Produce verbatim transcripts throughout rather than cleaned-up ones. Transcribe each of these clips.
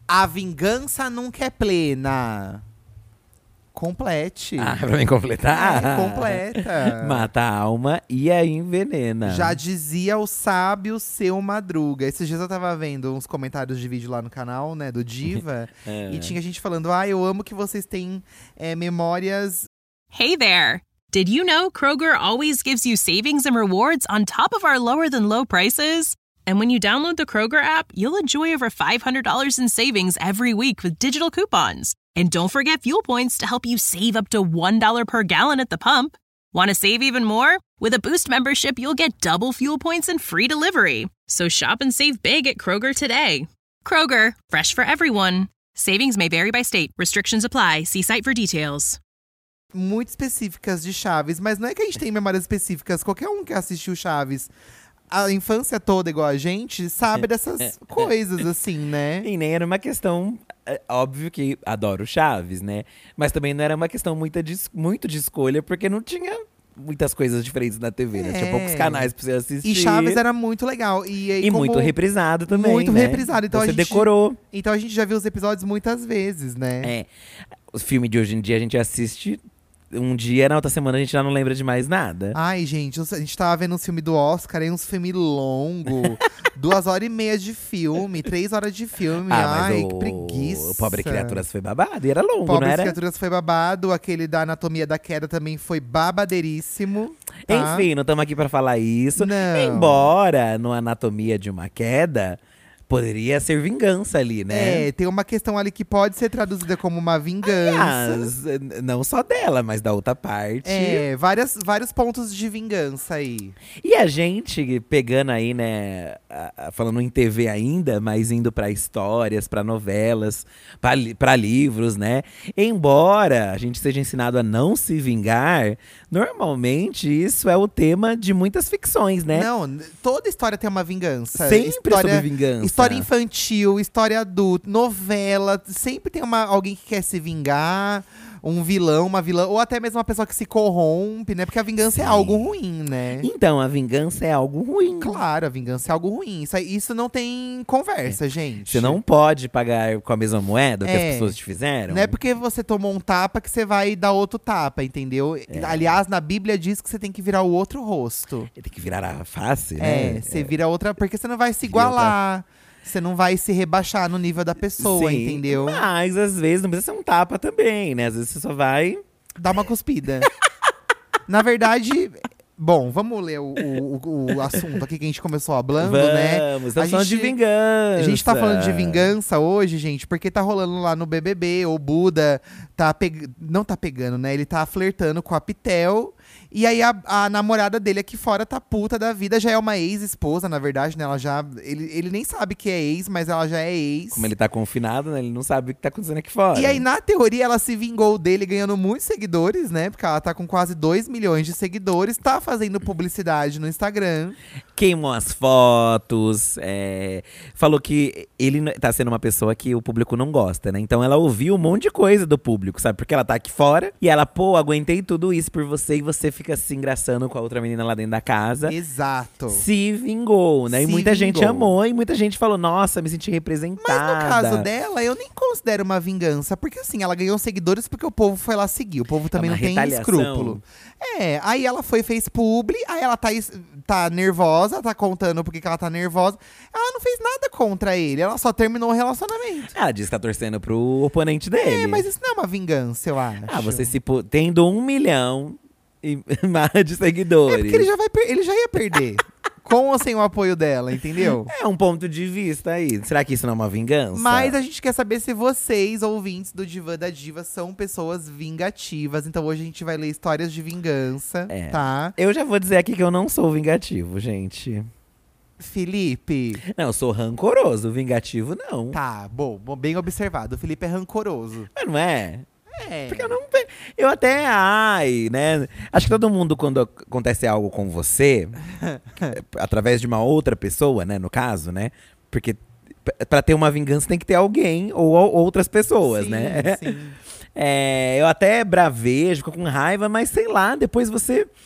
A vingança nunca é plena. Complete. Ah, pra mim completar? É, completa. Mata a alma e a envenena. Já dizia o sábio seu Madruga. Esses dias eu tava vendo uns comentários de vídeo lá no canal, né, do Diva. É. E tinha gente falando, ah, eu amo que vocês têm é, memórias… Hey there! Did you know Kroger always gives you savings and rewards on top of our lower than low prices? And when you download the Kroger app, you'll enjoy over five hundred dollars in savings every week with digital coupons. And don't forget fuel points to help you save up to one dollar per gallon at the pump. Want to save even more? With a Boost membership, you'll get double fuel points and free delivery. So shop and save big at Kroger today. Kroger, fresh for everyone. Savings may vary by state. Restrictions apply. See site for details. muito específicas de Chaves, mas não é que a gente tem memórias específicas. Qualquer um que assistiu Chaves a infância toda igual a gente sabe dessas coisas, assim, né? E nem era uma questão… é, óbvio que adoro Chaves, né? Mas também não era uma questão muito de, muito de escolha, porque não tinha muitas coisas diferentes na T V, né? Tinha É. poucos canais pra você assistir. E Chaves era muito legal. E, aí, E como- muito reprisado também, Muito né? reprisado. Então você a gente- decorou. Então a gente já viu os episódios muitas vezes, né? É. O filme de hoje em dia a gente assiste um dia, na outra semana a gente já não lembra de mais nada. Ai, gente, a gente tava vendo um filme do Oscar, aí uns filme longo. duas horas e meia de filme, três horas de filme. Ah, Ai, mas que o, preguiça. o Pobre Criaturas foi babado e era longo, Pobres não era? Criaturas foi babado, aquele da Anatomia da Queda também foi babadeiríssimo. Tá? Enfim, não estamos aqui pra falar isso. Não. Embora no Anatomia de uma Queda poderia ser vingança ali, né? É, tem uma questão ali que pode ser traduzida como uma vingança. Aliás, n- não só dela, mas da outra parte. É, várias, vários pontos de vingança aí. E a gente pegando aí, né, a- a- falando em T V ainda, mas indo pra histórias, pra novelas, pra, li- pra livros, né? Embora a gente seja ensinado a não se vingar, normalmente isso é o tema de muitas ficções, né? Não, n- toda história tem uma vingança. Sempre história, sobre vingança. História infantil, história adulta, novela. Sempre tem uma, alguém que quer se vingar, um vilão, uma vilã, ou até mesmo uma pessoa que se corrompe, né? Porque a vingança é Sim. algo ruim, né? Então, a vingança é algo ruim. Claro, a vingança é algo ruim. Isso, aí- isso não tem conversa, gente. Você não pode pagar com a mesma moeda que É. as pessoas te fizeram. Não é porque você tomou um tapa que você vai dar outro tapa, entendeu? É. Aliás, na Bíblia diz que você tem que virar o outro rosto. Tem que virar a face, né? É, você vira outra. Porque você não vai se igualar. Você não vai se rebaixar no nível da pessoa, Sim, entendeu? Mas às vezes não precisa ser um tapa também, né? Às vezes você só vai… Dá uma cuspida. Na verdade, bom, vamos ler o, o, o assunto aqui que a gente começou falando, né? Vamos, estamos A falando de gente- vingança. A gente tá falando de vingança hoje, gente, porque tá rolando lá no B B B, o Buda tá peg... não tá pegando, né? Ele tá flertando com a Pitel. E aí a, a namorada dele aqui fora tá puta da vida, já é uma ex-esposa, na verdade, né? Ela já. Ele, ele nem sabe que é ex, mas ela já é ex. Como ele tá confinado, né? Ele não sabe o que tá acontecendo aqui fora. E aí, na teoria, ela se vingou dele ganhando muitos seguidores, né? Porque ela tá com quase dois milhões de seguidores, tá fazendo publicidade no Instagram. Queimou as fotos, é, falou que ele n- tá sendo uma pessoa que o público não gosta, né? Então ela ouviu um monte de coisa do público, sabe? Porque ela tá aqui fora e ela, pô, aguentei tudo isso por você e você fica se engraçando com a outra menina lá dentro da casa. Exato. Se vingou, né? E Se muita gente vingou. amou e muita gente falou, nossa, me senti representada. Mas no caso dela, eu nem considero uma vingança. Porque assim, ela ganhou seguidores porque o povo foi lá seguir. O povo também É uma não tem retaliação. escrúpulo. É, aí ela foi, fez publi, aí ela tá, es- tá nervosa, tá contando porque que ela tá nervosa. Ela não fez nada contra ele, ela só terminou o relacionamento. Ela disse que tá torcendo pro oponente dele. É, mas isso não é uma vingança, eu acho. Ah, você se pu- tendo um milhão e mais de seguidores. É porque ele já, vai per- ele já ia perder. Com ou sem o apoio dela, entendeu? É um ponto de vista aí. Será que isso não é uma vingança? Mas a gente quer saber se vocês, ouvintes do Divã da Diva, são pessoas vingativas. Então hoje a gente vai ler histórias de vingança, É. tá? Eu já vou dizer aqui que eu não sou vingativo, gente. Felipe. Não, eu sou rancoroso. Vingativo, não. Tá, bom, bom, bem observado. O Felipe é rancoroso. Mas não é? É. Porque eu não… pe- Eu até… Ai, né? Acho que todo mundo, quando acontece algo com você, através de uma outra pessoa, né? No caso, né? Porque p- pra ter uma vingança tem que ter alguém ou, ou outras pessoas, Sim, né? Sim. É, eu até bravejo, fico com raiva, mas sei lá, depois você…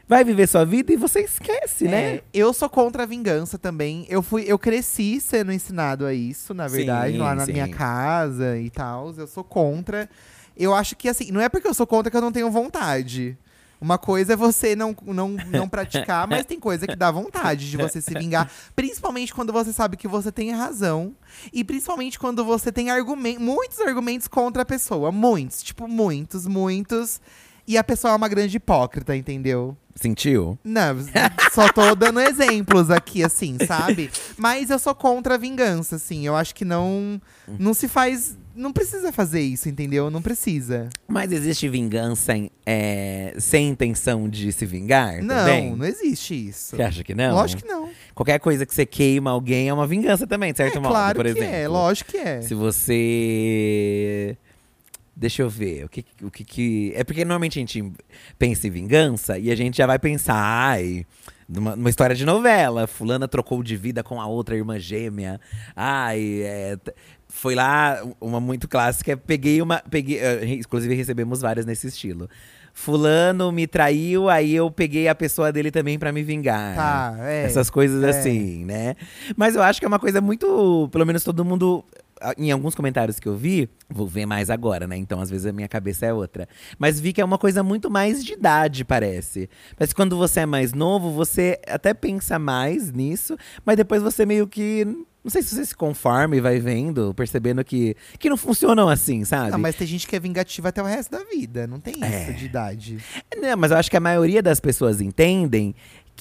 vai viver sua vida e você esquece, né? É, eu sou contra a vingança também. Eu fui, eu cresci sendo ensinado a isso, na verdade, Sim, lá na sim. minha casa e tal. Eu sou contra. Eu acho que assim, não é porque eu sou contra que eu não tenho vontade. Uma coisa é você não, não, não praticar, mas tem coisa que dá vontade de você se vingar. Principalmente quando você sabe que você tem razão. E principalmente quando você tem argumen- muitos argumentos contra a pessoa. Muitos, tipo, muitos, muitos. E a pessoa é uma grande hipócrita, entendeu? Sentiu? Não, só tô dando exemplos aqui, assim, sabe? Mas eu sou contra a vingança, assim. Eu acho que não, não se faz… Não precisa fazer isso, entendeu? Não precisa. Mas existe vingança em- é, sem intenção de se vingar Não, também? não existe isso. Você acha que não? Lógico que não. Qualquer coisa que você queima alguém é uma vingança também, de certo É modo, claro por que exemplo. é, lógico que é. Se você… Deixa eu ver, o que, o que que… É porque normalmente a gente pensa em vingança e a gente já vai pensar, ai… Numa, numa história de novela, fulana trocou de vida com a outra irmã gêmea. Ai, é, t- foi lá, uma muito clássica, peguei uma… Peguei, eh, inclusive recebemos várias nesse estilo. Fulano me traiu, aí eu peguei a pessoa dele também pra me vingar. Tá, é. Essas coisas é. assim, né? Mas eu acho que é uma coisa muito… Pelo menos todo mundo… Em alguns comentários que eu vi, vou ver mais agora, né? Então, às vezes, a minha cabeça é outra. Mas vi que é uma coisa muito mais de idade, parece. Mas quando você é mais novo, você até pensa mais nisso, mas depois você meio que… Não sei se você se conforma e vai vendo, percebendo que, que não funcionam assim, sabe? Não, mas tem gente que é vingativa até o resto da vida. Não tem isso É. de idade. Não, mas eu acho que a maioria das pessoas entendem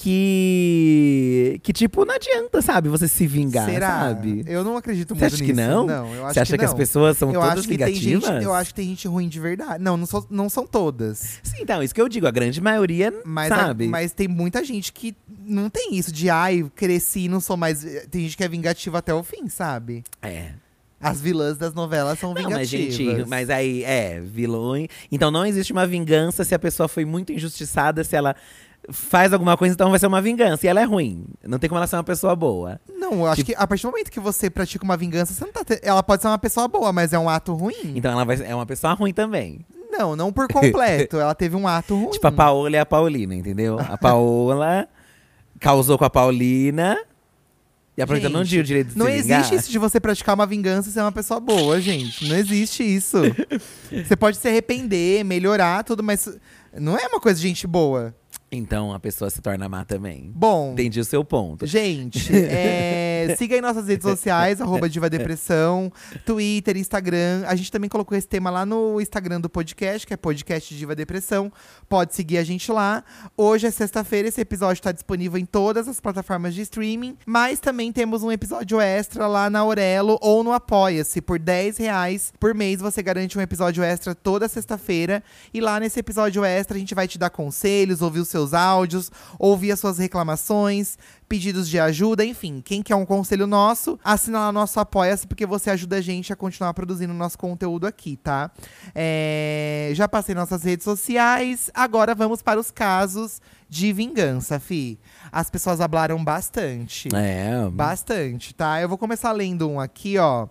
que… Que, tipo, não adianta, sabe? Você se vingar, Será? sabe? Eu não acredito Você muito acha nisso. que não? Não, eu acho Você acha que, que, as não. pessoas são eu todas acho que tem vingativas? gente, Eu acho que tem gente ruim de verdade. Não, não, sou, não são todas. Sim, então, isso que eu digo, a grande maioria, Mas, a- sabe? mas tem muita gente que não tem isso de ai, cresci e não sou mais. Tem gente que é vingativa até o fim, sabe? É. As vilãs das novelas são Não, mas vingativas. gente, mas aí, é, vilões… Então não existe uma vingança se a pessoa foi muito injustiçada, se ela faz alguma coisa, então vai ser uma vingança. E ela é ruim, não tem como ela ser uma pessoa boa. Não, eu acho Tipo- que a partir do momento que você pratica uma vingança, você não tá te- ela pode ser uma pessoa boa, mas é um ato ruim. Então ela vai, é uma pessoa ruim também. Não, não por completo. Ela teve um ato ruim. Tipo a Paola e a Paulina, entendeu? A Paola causou com a Paulina… E a Paulina não Gente, tinha o direito de Não se vingar. existe isso de você praticar uma vingança e ser uma pessoa boa, gente. Não existe isso. Você pode se arrepender, melhorar, tudo, mas não é uma coisa de gente boa. Então a pessoa se torna má também. Bom, Entendi o seu ponto. gente, é, siga aí nossas redes sociais, arroba Diva Depressão, Twitter, Instagram. A gente também colocou esse tema lá no Instagram do podcast, que é podcast Diva Depressão. Pode seguir a gente lá. Hoje é sexta-feira, esse episódio está disponível em todas as plataformas de streaming. Mas também temos um episódio extra lá na Aurelo ou no Apoia-se. Por dez reais por mês você garante um episódio extra toda sexta-feira. E lá nesse episódio extra a gente vai te dar conselhos, ouvir os seus áudios, ouvir as suas reclamações, pedidos de ajuda, enfim. Quem quer um conselho nosso, assina lá nosso Apoia-se, porque você ajuda a gente a continuar produzindo nosso conteúdo aqui, tá? É, já passei nossas redes sociais, agora vamos para os casos de vingança, fi. As pessoas hablaram bastante. É. Bastante, tá? Eu vou começar lendo um aqui, ó,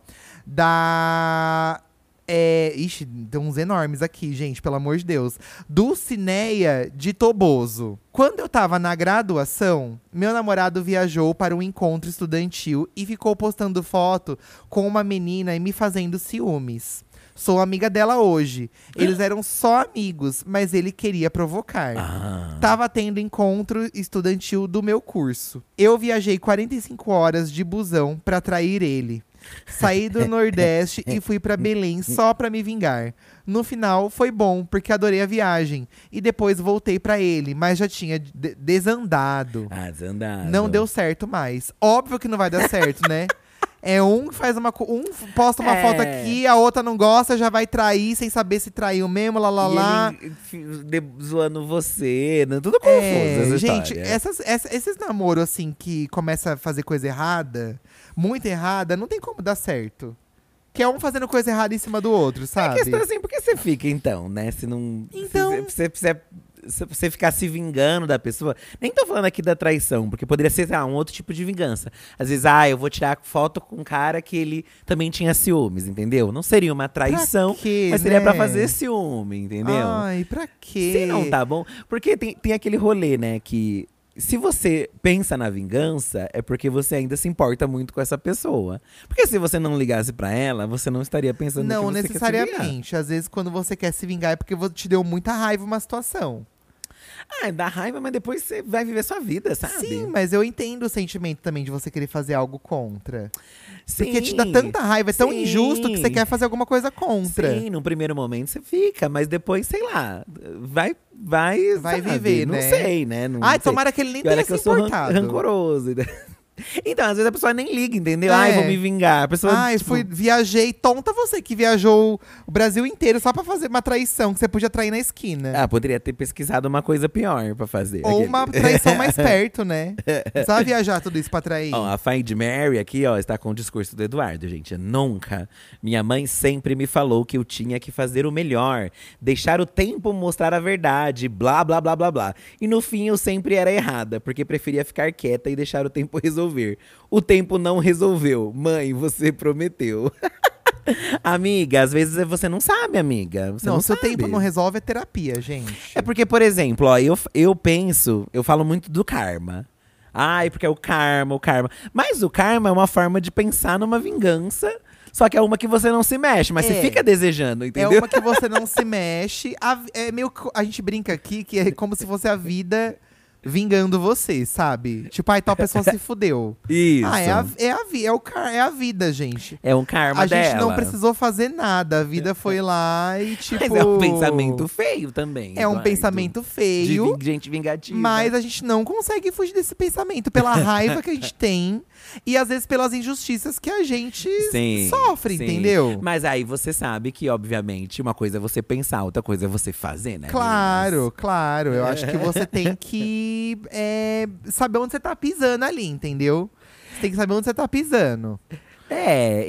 da… É, ixi, tem uns enormes aqui, gente, pelo amor de Deus. Dulcineia de Toboso. Quando eu tava na graduação, meu namorado viajou para um encontro estudantil e ficou postando foto com uma menina e me fazendo ciúmes. Sou amiga dela hoje. Eles eram só amigos, mas ele queria provocar. Ah. Tava tendo encontro estudantil do meu curso. Eu viajei quarenta e cinco horas de busão pra trair ele. Saí do Nordeste e fui pra Belém só pra me vingar. No final, foi bom, porque adorei a viagem. E depois voltei pra ele, mas já tinha de- desandado. Ah, desandado. Não deu certo mais. Óbvio que não vai dar certo, né? É um que faz uma… co- Um posta uma É. foto aqui, a outra não gosta, já vai trair sem saber se traiu mesmo, lá, lá, E lá. ele fi- de- zoando você, né? Tudo confuso É, essa gente, história. essas, essa- esses namoros assim que começa a fazer coisa errada, muito errada, não tem como dar certo. Que é um fazendo coisa errada em cima do outro, A sabe? questão é assim, por que você fica então, né? Se não… Então- Se você, se você se você ficar se vingando da pessoa. Nem tô falando aqui da traição, porque poderia ser sei lá, um outro tipo de vingança. Às vezes, ah, eu vou tirar foto com um cara que ele também tinha ciúmes, entendeu? Não seria uma traição, pra quê, mas seria né? pra fazer ciúme, entendeu? Ai, pra quê? Se não tá bom. Porque tem, tem aquele rolê, né, que se você pensa na vingança, é porque você ainda se importa muito com essa pessoa. Porque se você não ligasse pra ela, você não estaria pensando Não que você quer se vingar. necessariamente. Às vezes, quando você quer se vingar, é porque vo- te deu muita raiva uma situação. Ah, dá raiva, mas depois você vai viver sua vida, sabe? Sim, mas eu entendo o sentimento também de você querer fazer algo contra. Sim, Porque te dá tanta raiva, é tão sim. injusto que você quer fazer alguma coisa contra. Sim, no primeiro momento você fica, mas depois, sei lá, vai, vai, Vai sabe? viver, Não né? sei, né? Não Ai, sei. tomara que ele nem E olha tenha que se eu sou ran- importado. rancoroso. Então, às vezes a pessoa nem liga, entendeu? É. Ai, vou me vingar. A pessoa, Ai, tipo, fui, viajei. Tonta você que viajou o Brasil inteiro só pra fazer uma traição que você podia trair na esquina. Ah, poderia ter pesquisado uma coisa pior pra fazer. Ou Aquele- uma traição mais perto, né? Não precisava viajar tudo isso pra trair. Ó, a Find Mary aqui, ó, está com o discurso do Eduardo, gente. Nunca. Minha mãe sempre me falou que eu tinha que fazer o melhor, deixar o tempo mostrar a verdade, blá, blá, blá, blá, blá. E no fim eu sempre era errada, porque preferia ficar quieta e deixar o tempo resolver. O tempo não resolveu. Mãe, você prometeu. Amiga, às vezes você não sabe, amiga. Você não, não, se o sabe. tempo não resolve, é terapia, gente. É porque, por exemplo, ó, eu, eu penso, eu falo muito do karma. Ai, porque é o karma, o karma. Mas o karma é uma forma de pensar numa vingança, só que é uma que você não se mexe, mas É. você fica desejando, É entendeu? uma que você não se mexe. A, é meio que- a gente brinca aqui que é como se fosse a vida vingando você, sabe? Tipo, ai, tal pessoa se fudeu. Isso. Ah, é a, é, a, vi- é, o, car- é a vida, gente. É um karma A gente dela. não precisou fazer nada. A vida foi lá e, tipo… Mas é um pensamento feio também. É um Eduardo. pensamento De feio. ving- gente vingativa. Mas a gente não consegue fugir desse pensamento pela raiva que a gente tem e às vezes pelas injustiças que a gente Sim, sofre, sim. entendeu? Mas aí você sabe que, obviamente, uma coisa é você pensar, outra coisa é você fazer, né? Claro, meninas? claro. Eu acho que você tem que é, saber onde você tá pisando ali, entendeu? Você tem que saber onde você tá pisando. É,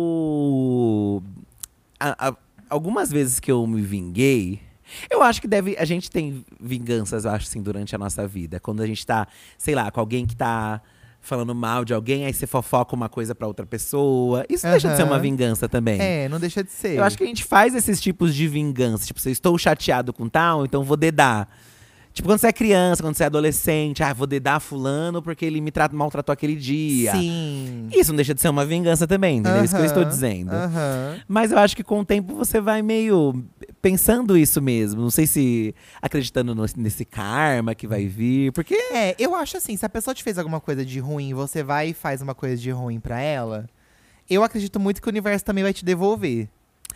eu. a- a- algumas vezes que eu me vinguei. Eu acho que deve. A gente tem vinganças, eu acho, assim, durante a nossa vida. Quando a gente tá, sei lá, com alguém que tá falando mal de alguém, aí você fofoca uma coisa pra outra pessoa. Isso não deixa de ser Aham. uma vingança também. É, não deixa de ser. Eu acho que a gente faz esses tipos de vingança. Tipo, se eu estou chateado com tal, então vou dedar. Tipo, quando você é criança, quando você é adolescente, ah, vou dedar fulano porque ele me tra- maltratou aquele dia. Sim. Isso não deixa de ser uma vingança também, entendeu? Isso que eu estou Aham, dizendo. aham. Mas eu acho que com o tempo você vai meio pensando isso mesmo. Não sei se acreditando no- nesse karma que vai vir. Porque É, eu acho assim, se a pessoa te fez alguma coisa de ruim, você vai e faz uma coisa de ruim pra ela, eu acredito muito que o universo também vai te devolver.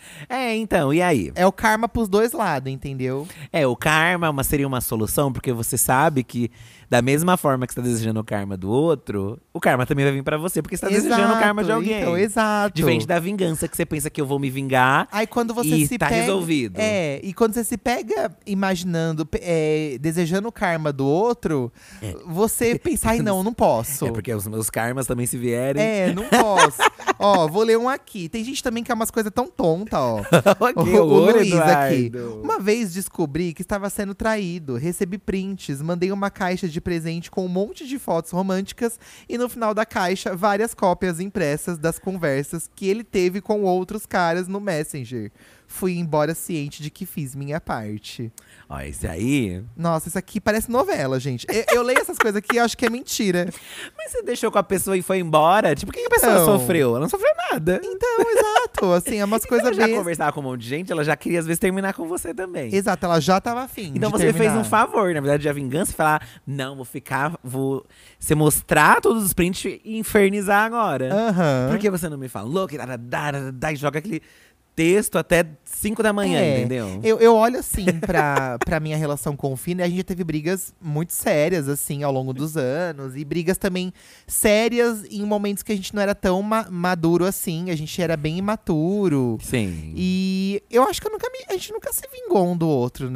É, então, e aí? É o karma pros dois lados, entendeu? É, o karma uma, seria uma solução, porque você sabe que, da mesma forma que você tá desejando o karma do outro, o karma também vai vir pra você, porque você tá desejando o karma de alguém. Então, exato. Diferente da vingança, que você pensa que eu vou me vingar. Aí quando você E se tá pega, resolvido. É, e quando você se pega imaginando, pe- é, desejando o karma do outro, você pensa, ai não, não posso. É porque os meus karmas também se vierem. É, não posso. Ó, vou ler um aqui. Tem gente também que é umas coisas tão tontas, ó. Ok, o, o horror, Luiz aqui. Eduardo. Uma vez descobri que estava sendo traído. Recebi prints, mandei uma caixa de presente com um monte de fotos românticas e no final da caixa, várias cópias impressas das conversas que ele teve com outros caras no Messenger. Fui embora ciente de que fiz minha parte. Ó, esse aí. Nossa, isso aqui parece novela, gente. Eu, eu leio essas coisas aqui e acho que é mentira. Mas você deixou com a pessoa e foi embora? Tipo, o que que a pessoa Então. sofreu? Ela não sofreu nada. Então, exato. Assim, é umas E quando coisas ela já bem… conversava com um monte de gente, ela já queria, às vezes, terminar com você também. Exato, ela já tava afim. Então de você fez terminar. um favor, na verdade, a vingança, falar, não, vou ficar, vou… Você mostrar todos os prints e infernizar agora. Aham. Por que você não me falou? Que dá, dá, dá, dá, e joga aquele texto até cinco da manhã, É, entendeu? Eu, eu olho assim pra, pra minha relação com o Fino, e a gente já teve brigas muito sérias, assim, ao longo dos anos. E brigas também sérias em momentos que a gente não era tão ma- maduro assim. A gente era bem imaturo. Sim. E eu acho que eu nunca me- a gente nunca se vingou um do outro, né?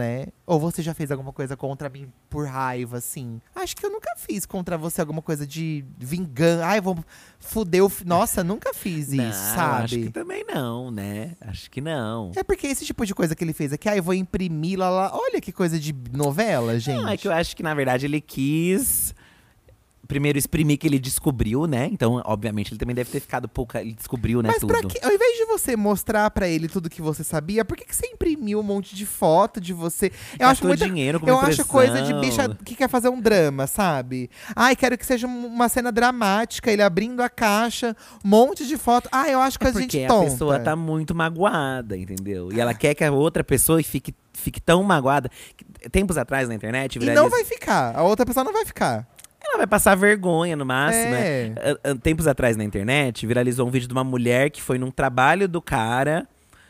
Ou você já fez alguma coisa contra mim por raiva, assim? Acho que eu nunca fiz contra você alguma coisa de vingança. Ai, vou fuder o… fi- Nossa, nunca fiz isso, não, sabe? acho que também não, né? Acho que não. É porque esse tipo de coisa que ele fez aqui, ah, eu vou imprimir lá, lá. Olha que coisa de novela, gente. Não, é que eu acho que, na verdade, ele quis… Primeiro, exprimir que ele descobriu, né? Então, obviamente, ele também deve ter ficado pouca… Ele descobriu, né, Mas tudo. pra quê? Ao invés de você mostrar pra ele tudo que você sabia, por que, que você imprimiu um monte de foto de você? Eu acho Gastou muita, dinheiro com Eu uma acho coisa de impressão. bicha que quer fazer um drama, sabe? Ai, quero que seja um- uma cena dramática, ele abrindo a caixa, um monte de foto. Ah, eu acho É coisa de porque gente a tonta. pessoa tá muito magoada, entendeu? E ela quer que a outra pessoa fique, fique tão magoada. que Tempos atrás, na internet, E viraliza… não vai ficar. A outra pessoa não vai ficar. Ela vai passar vergonha, no máximo, É. né? Ah, ah, Tempos atrás, na internet, viralizou um vídeo de uma mulher que foi num trabalho do cara…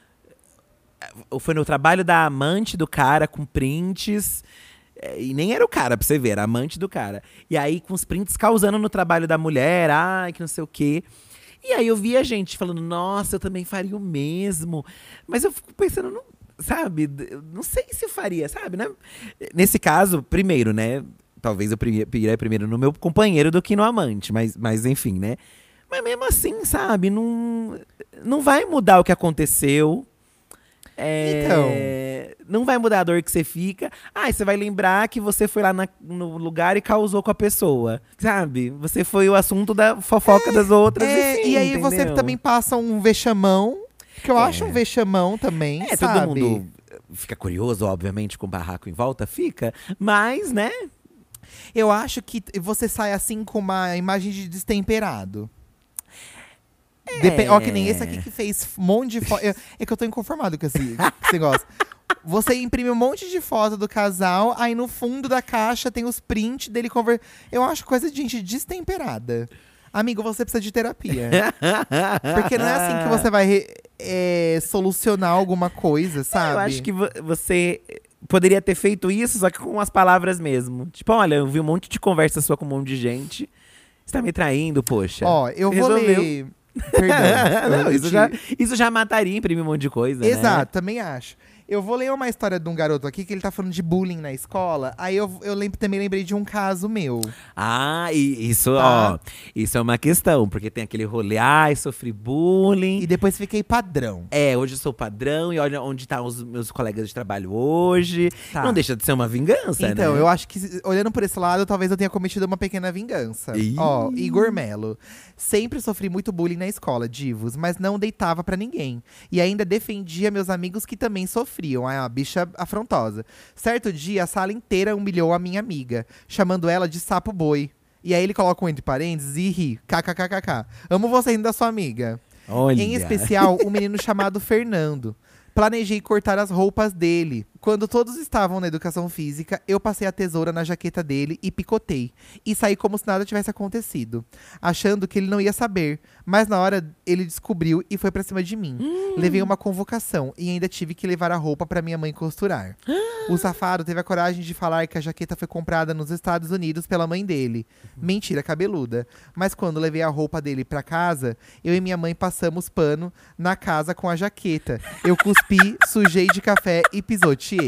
Ou foi no trabalho da amante do cara, com prints… é, E nem era o cara, pra você ver, era a amante do cara. E aí, com os prints causando no trabalho da mulher, ai, que não sei o quê. E aí eu vi a gente falando, nossa, eu também faria o mesmo. Mas eu fico pensando, não, sabe, d- eu não sei se eu faria, sabe, né? Nesse caso, primeiro, né? Talvez eu prime- iria primeiro no meu companheiro do que no amante, mas, mas enfim, né? Mas mesmo assim, sabe, não, não vai mudar o que aconteceu. É, Então. não vai mudar a dor que você fica. Ah, você vai lembrar que você foi lá na- no lugar e causou com a pessoa. Sabe? Você foi o assunto da fofoca das outras. É, enfim, e aí você entendeu? também passa um vexamão, que eu É. acho um vexamão também, É, sabe? todo mundo fica curioso, obviamente, com o barraco em volta, fica. Mas, né? Eu acho que você sai assim com uma imagem de destemperado. Depe- Ó, que nem esse aqui que fez um monte de foto. É que eu tô inconformado com esse, com esse negócio. Você imprime um monte de foto do casal, aí no fundo da caixa tem os prints dele conversando. Eu acho coisa de gente destemperada. Amigo, você precisa de terapia. Porque não é assim que você vai re- é, solucionar alguma coisa, sabe? Eu acho que vo- você poderia ter feito isso, só que com as palavras mesmo. Tipo, olha, eu vi um monte de conversa sua com um monte de gente. Você tá me traindo, poxa. Ó, eu vou Resolveu. ler. Perdão. Não, eu isso, te- já, isso já mataria, imprimir um monte de coisa, né? Exato, também acho. Eu vou ler uma história de um garoto aqui que ele tá falando de bullying na escola. Aí eu, eu lembro, também lembrei de um caso meu. Ah, e isso, Tá. ó, isso é uma questão, porque tem aquele rolê, ai, sofri bullying. E depois fiquei padrão. É, hoje eu sou padrão e olha onde tá os meus colegas de trabalho hoje. Tá. Não deixa de ser uma vingança, Então, né? eu acho que, olhando por esse lado, talvez eu tenha cometido uma pequena vingança. Ih. Ó, Igor Melo. Sempre sofri muito bullying na escola, divos, mas não deitava pra ninguém. E ainda defendia meus amigos que também sofriam. Ah, a bicha afrontosa. Certo dia, a sala inteira humilhou a minha amiga, chamando ela de sapo boi. E aí ele coloca um entre parênteses e ri. KKKKK. Amo você ainda, sua amiga. Olha. Em especial, um menino chamado Fernando. Planejei cortar as roupas dele. Quando todos estavam na educação física, eu passei a tesoura na jaqueta dele e picotei. E saí como se nada tivesse acontecido, achando que ele não ia saber. Mas na hora ele descobriu e foi pra cima de mim. Levei uma convocação e ainda tive que levar a roupa pra minha mãe costurar. O safado teve a coragem de falar que a jaqueta foi comprada nos Estados Unidos pela mãe dele. Mentira cabeluda. Mas quando levei a roupa dele pra casa, eu e minha mãe passamos pano na casa com a jaqueta. Eu cuspi, sujei de café e pisoteei.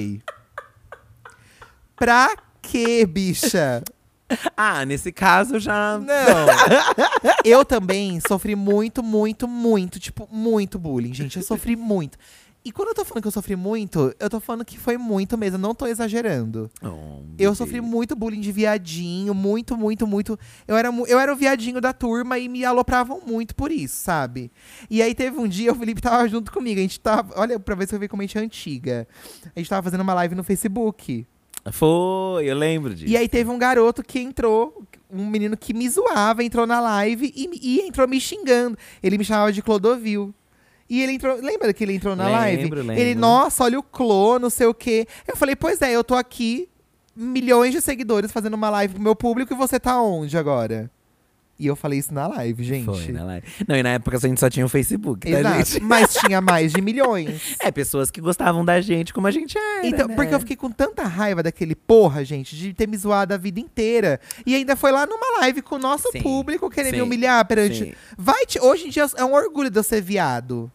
Pra quê, bicha? Ah, nesse caso já. Não. Eu também sofri muito, muito, muito, tipo, muito bullying, gente. Eu sofri muito. E quando eu tô falando que eu sofri muito, eu tô falando que foi muito mesmo, eu não tô exagerando. Oh, Eu sofri muito bullying de viadinho, muito, muito, muito. Eu era, mu- eu era o viadinho da turma e me alopravam muito por isso, sabe? E aí teve um dia, o Felipe tava junto comigo, a gente tava… Olha, pra ver se eu ver como a gente é antiga. A gente tava fazendo uma live no Facebook. Foi, eu lembro disso. E aí teve um garoto que entrou, um menino que me zoava, entrou na live e, me- e entrou me xingando. Ele me chamava de Clodovil. E ele entrou, lembra que ele entrou na live? Lembro, lembro. Ele, nossa, olha o Clô, não sei o quê. Eu falei, pois é, eu tô aqui, milhões de seguidores fazendo uma live pro meu público e você tá onde agora? E eu falei isso na live, gente. Foi na live. Não, e na época a gente só tinha o Facebook, tá, Exato, gente? mas tinha mais de milhões. É, pessoas que gostavam da gente como a gente era, Então, né? porque eu fiquei com tanta raiva daquele porra, gente, de ter me zoado a vida inteira. E ainda foi lá numa live com o nosso Sim, público querer me sim, humilhar perante. sim. Vai te… Hoje em dia é um orgulho de eu ser viado.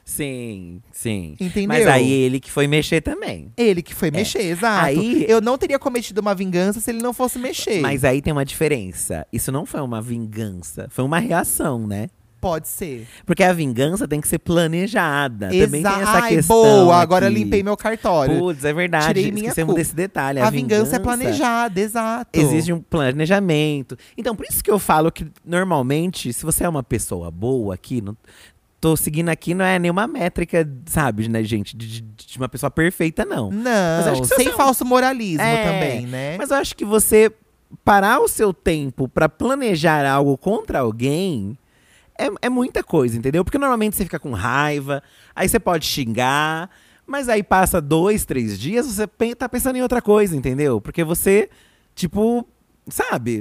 Sim, sim. Entendeu? Mas aí ele que foi mexer também. Ele que foi mexer, exato. Aí- Eu não teria cometido uma vingança se ele não fosse mexer. Mas aí tem uma diferença. Isso não foi uma vingança, foi uma reação, né? Pode ser. Porque a vingança tem que ser planejada. Também tem essa Ai, questão. boa, agora eu aqui. limpei meu cartório. Putz, é verdade. Tirei minha Esquecemos culpa. desse detalhe. A, vingança, é planejada, exato. Exige um planejamento. Então, por isso que eu falo que, normalmente, se você é uma pessoa boa aqui, não, tô seguindo aqui, não é nenhuma métrica, sabe, né, gente? De, de- de uma pessoa perfeita, não. Mas eu acho Não, que se sem você é um- falso moralismo É, também, né? Mas eu acho que você parar o seu tempo pra planejar algo contra alguém é, é muita coisa, entendeu? Porque normalmente você fica com raiva, aí você pode xingar, mas aí passa dois, três dias, você pen- tá pensando em outra coisa, entendeu? Porque você, tipo, sabe?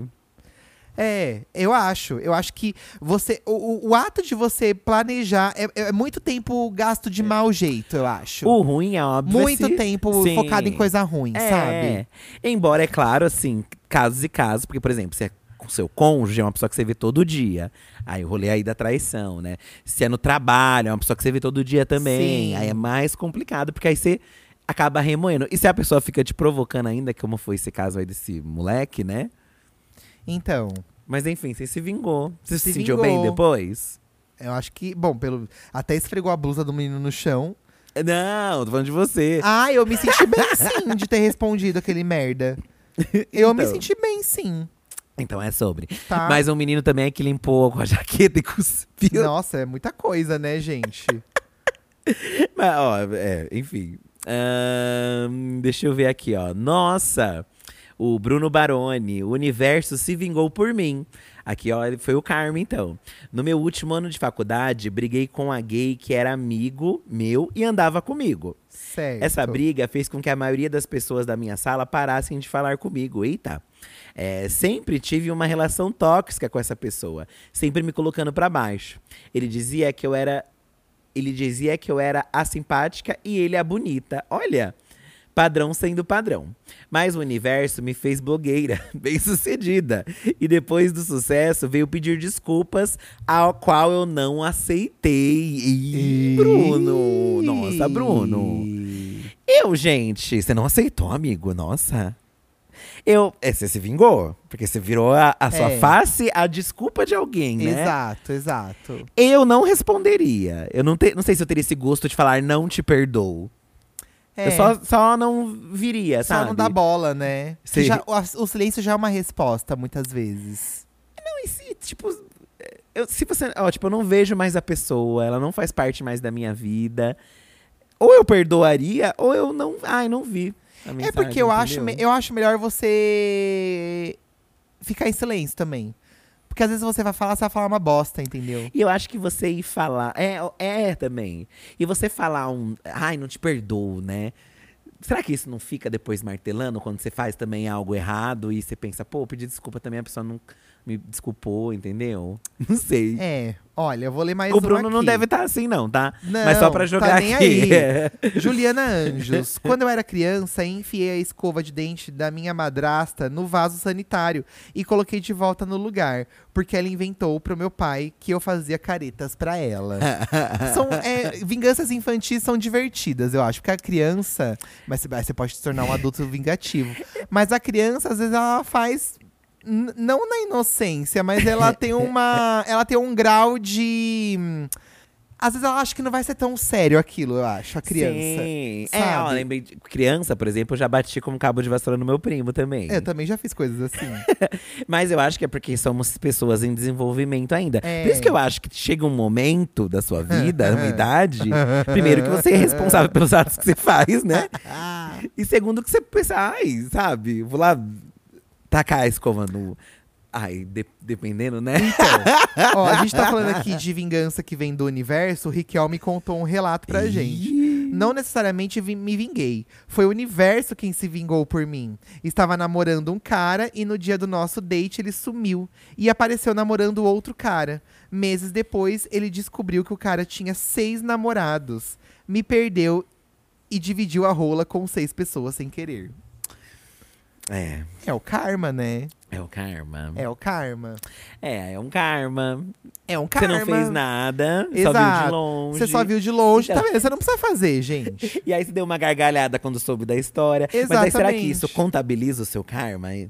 É, eu acho. Eu acho que você. O, o- o ato de você planejar é, é muito tempo gasto de mau jeito, eu acho. O ruim é óbvio. Muito se- tempo Sim. focado em coisa ruim, É. sabe? Embora, é claro, assim, casos e casos, porque, por exemplo, se é com seu cônjuge, é uma pessoa que você vê todo dia. Aí o rolê aí da traição, né? Se é no trabalho, é uma pessoa que você vê todo dia também. Sim. Aí é mais complicado, porque aí você acaba remoendo. E se a pessoa fica te provocando ainda, como foi esse caso aí desse moleque, né? Então, Mas enfim, você se vingou. Você se, Se sentiu vingou. bem depois? eu acho que. Bom, pelo, até esfregou a blusa do menino no chão. Não, tô falando de você. Ah, eu me senti bem sim de ter respondido aquele merda. Eu me Então. senti bem, sim. Então é sobre. Tá? Mas um menino também é que limpou com a jaqueta e cuspiu. Nossa, é muita coisa, né, gente? Mas, ó, é, enfim. Ahn, deixa eu ver aqui, ó. Nossa! O Bruno Baroni, o universo se vingou por mim. Aqui, ó, ele foi o karma, então. No meu último ano de faculdade, briguei com a gay que era amigo meu e andava comigo. Certo. Essa briga fez com que a maioria das pessoas da minha sala parassem de falar comigo. Eita! É, sempre tive uma relação tóxica com essa pessoa, sempre me colocando pra baixo. Ele dizia que eu era, ele dizia que eu era a simpática e ele a bonita. Olha, padrão sendo padrão. Mas o universo me fez blogueira, bem sucedida. E depois do sucesso veio pedir desculpas, ao qual eu não aceitei. Ih, Bruno! Nossa, Bruno! Eu, gente, você não aceitou, amigo? Nossa. Eu, é, você se vingou, porque você virou a, a sua É. face a desculpa de alguém, né? Exato, exato. Eu não responderia. Eu não, te, não sei se eu teria esse gosto de falar não te perdoo. É, Eu só, só não viria, só sabe? não dá bola, né? Sim. Que já- o, o silêncio já é uma resposta, muitas vezes. Não, e se, tipo, eu, se você, ó, tipo, eu não vejo mais a pessoa, ela não faz parte mais da minha vida. Ou eu perdoaria, ou eu não, ai, não vi. a É mensagem, porque eu acho, entendeu? me- eu acho melhor você ficar em silêncio também. Porque às vezes você vai falar, você vai falar uma bosta, entendeu? E eu acho que você ir falar. É, é também. E você falar um. Ai, não te perdoo, né? Será que isso não fica depois martelando quando você faz também algo errado e você pensa, pô, eu pedi desculpa também, a pessoa não me desculpou, entendeu? Não sei. É, olha, eu vou ler mais O um Bruno não aqui. deve estar assim, não, tá? Não, Mas só pra jogar tá nem aqui. aí. Juliana Anjos. Quando eu era criança, enfiei a escova de dente da minha madrasta no vaso sanitário e coloquei de volta no lugar, porque ela inventou pro meu pai que eu fazia caretas pra ela. São, é, vinganças infantis são divertidas, eu acho. Porque a criança… Mas você- você pode se tornar um adulto vingativo. Mas a criança, às vezes, ela faz… n- Não na inocência, mas ela tem uma… Ela tem um grau de… hum, Às vezes ela acha que não vai ser tão sério aquilo, eu acho, a criança. Sim. É, sabe? ó, lembrei de criança, por exemplo, eu já bati com um cabo de vassoura no meu primo também. Eu também já fiz coisas assim. Mas eu acho que é porque somos pessoas em desenvolvimento ainda. É. Por isso que eu acho que chega um momento da sua vida, uma idade, primeiro que você é responsável pelos atos que você faz, né? E segundo que você pensa, ai, sabe, vou lá tacar a escova no… Ai, de- dependendo, né? Ó, a gente tá falando aqui de vingança que vem do universo. O Riquel me contou um relato pra gente. Não necessariamente vi- me vinguei. Foi o universo quem se vingou por mim. Estava namorando um cara e no dia do nosso date ele sumiu. E apareceu namorando outro cara. Meses depois, ele descobriu que o cara tinha seis namorados. Me perdeu e dividiu a rola com seis pessoas sem querer. É, É o karma, né? é o karma. É o karma. É, é um karma. É um Você karma. não fez nada, só viu de Exato. longe. Você só viu de longe, Então- tá vendo? Você não precisa fazer, gente. E aí você deu uma gargalhada quando soube da história. Mas aí será que Exatamente. isso contabiliza o seu karma aí?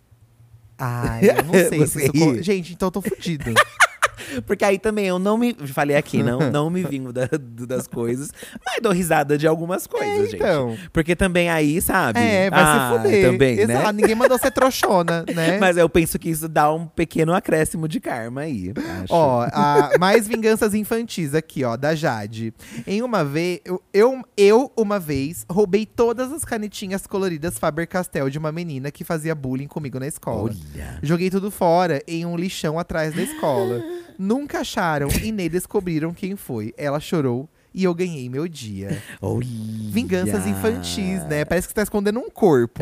Ai, eu não sei Você se isso… co- ri. Gente, então eu tô fudido. Porque aí também eu não me. Falei aqui, não, não me vingo da- do- das coisas, mas dou risada de algumas coisas, É, então. gente. Porque também aí, sabe? É, vai Ah, se fuder. Também, Exato, né? ninguém mandou ser trouxona, né? Mas eu penso que isso dá um pequeno acréscimo de karma aí. Acho. Ó, a- mais vinganças infantis aqui, ó, da Jade. Em uma vez, eu, eu, eu, uma vez, roubei todas as canetinhas coloridas Faber-Castell de uma menina que fazia bullying comigo na escola. Olha. Joguei tudo fora em um lixão atrás da escola. Nunca acharam e nem descobriram quem foi. Ela chorou e eu ganhei meu dia. Olha. Vinganças infantis, né? Parece que você tá escondendo um corpo.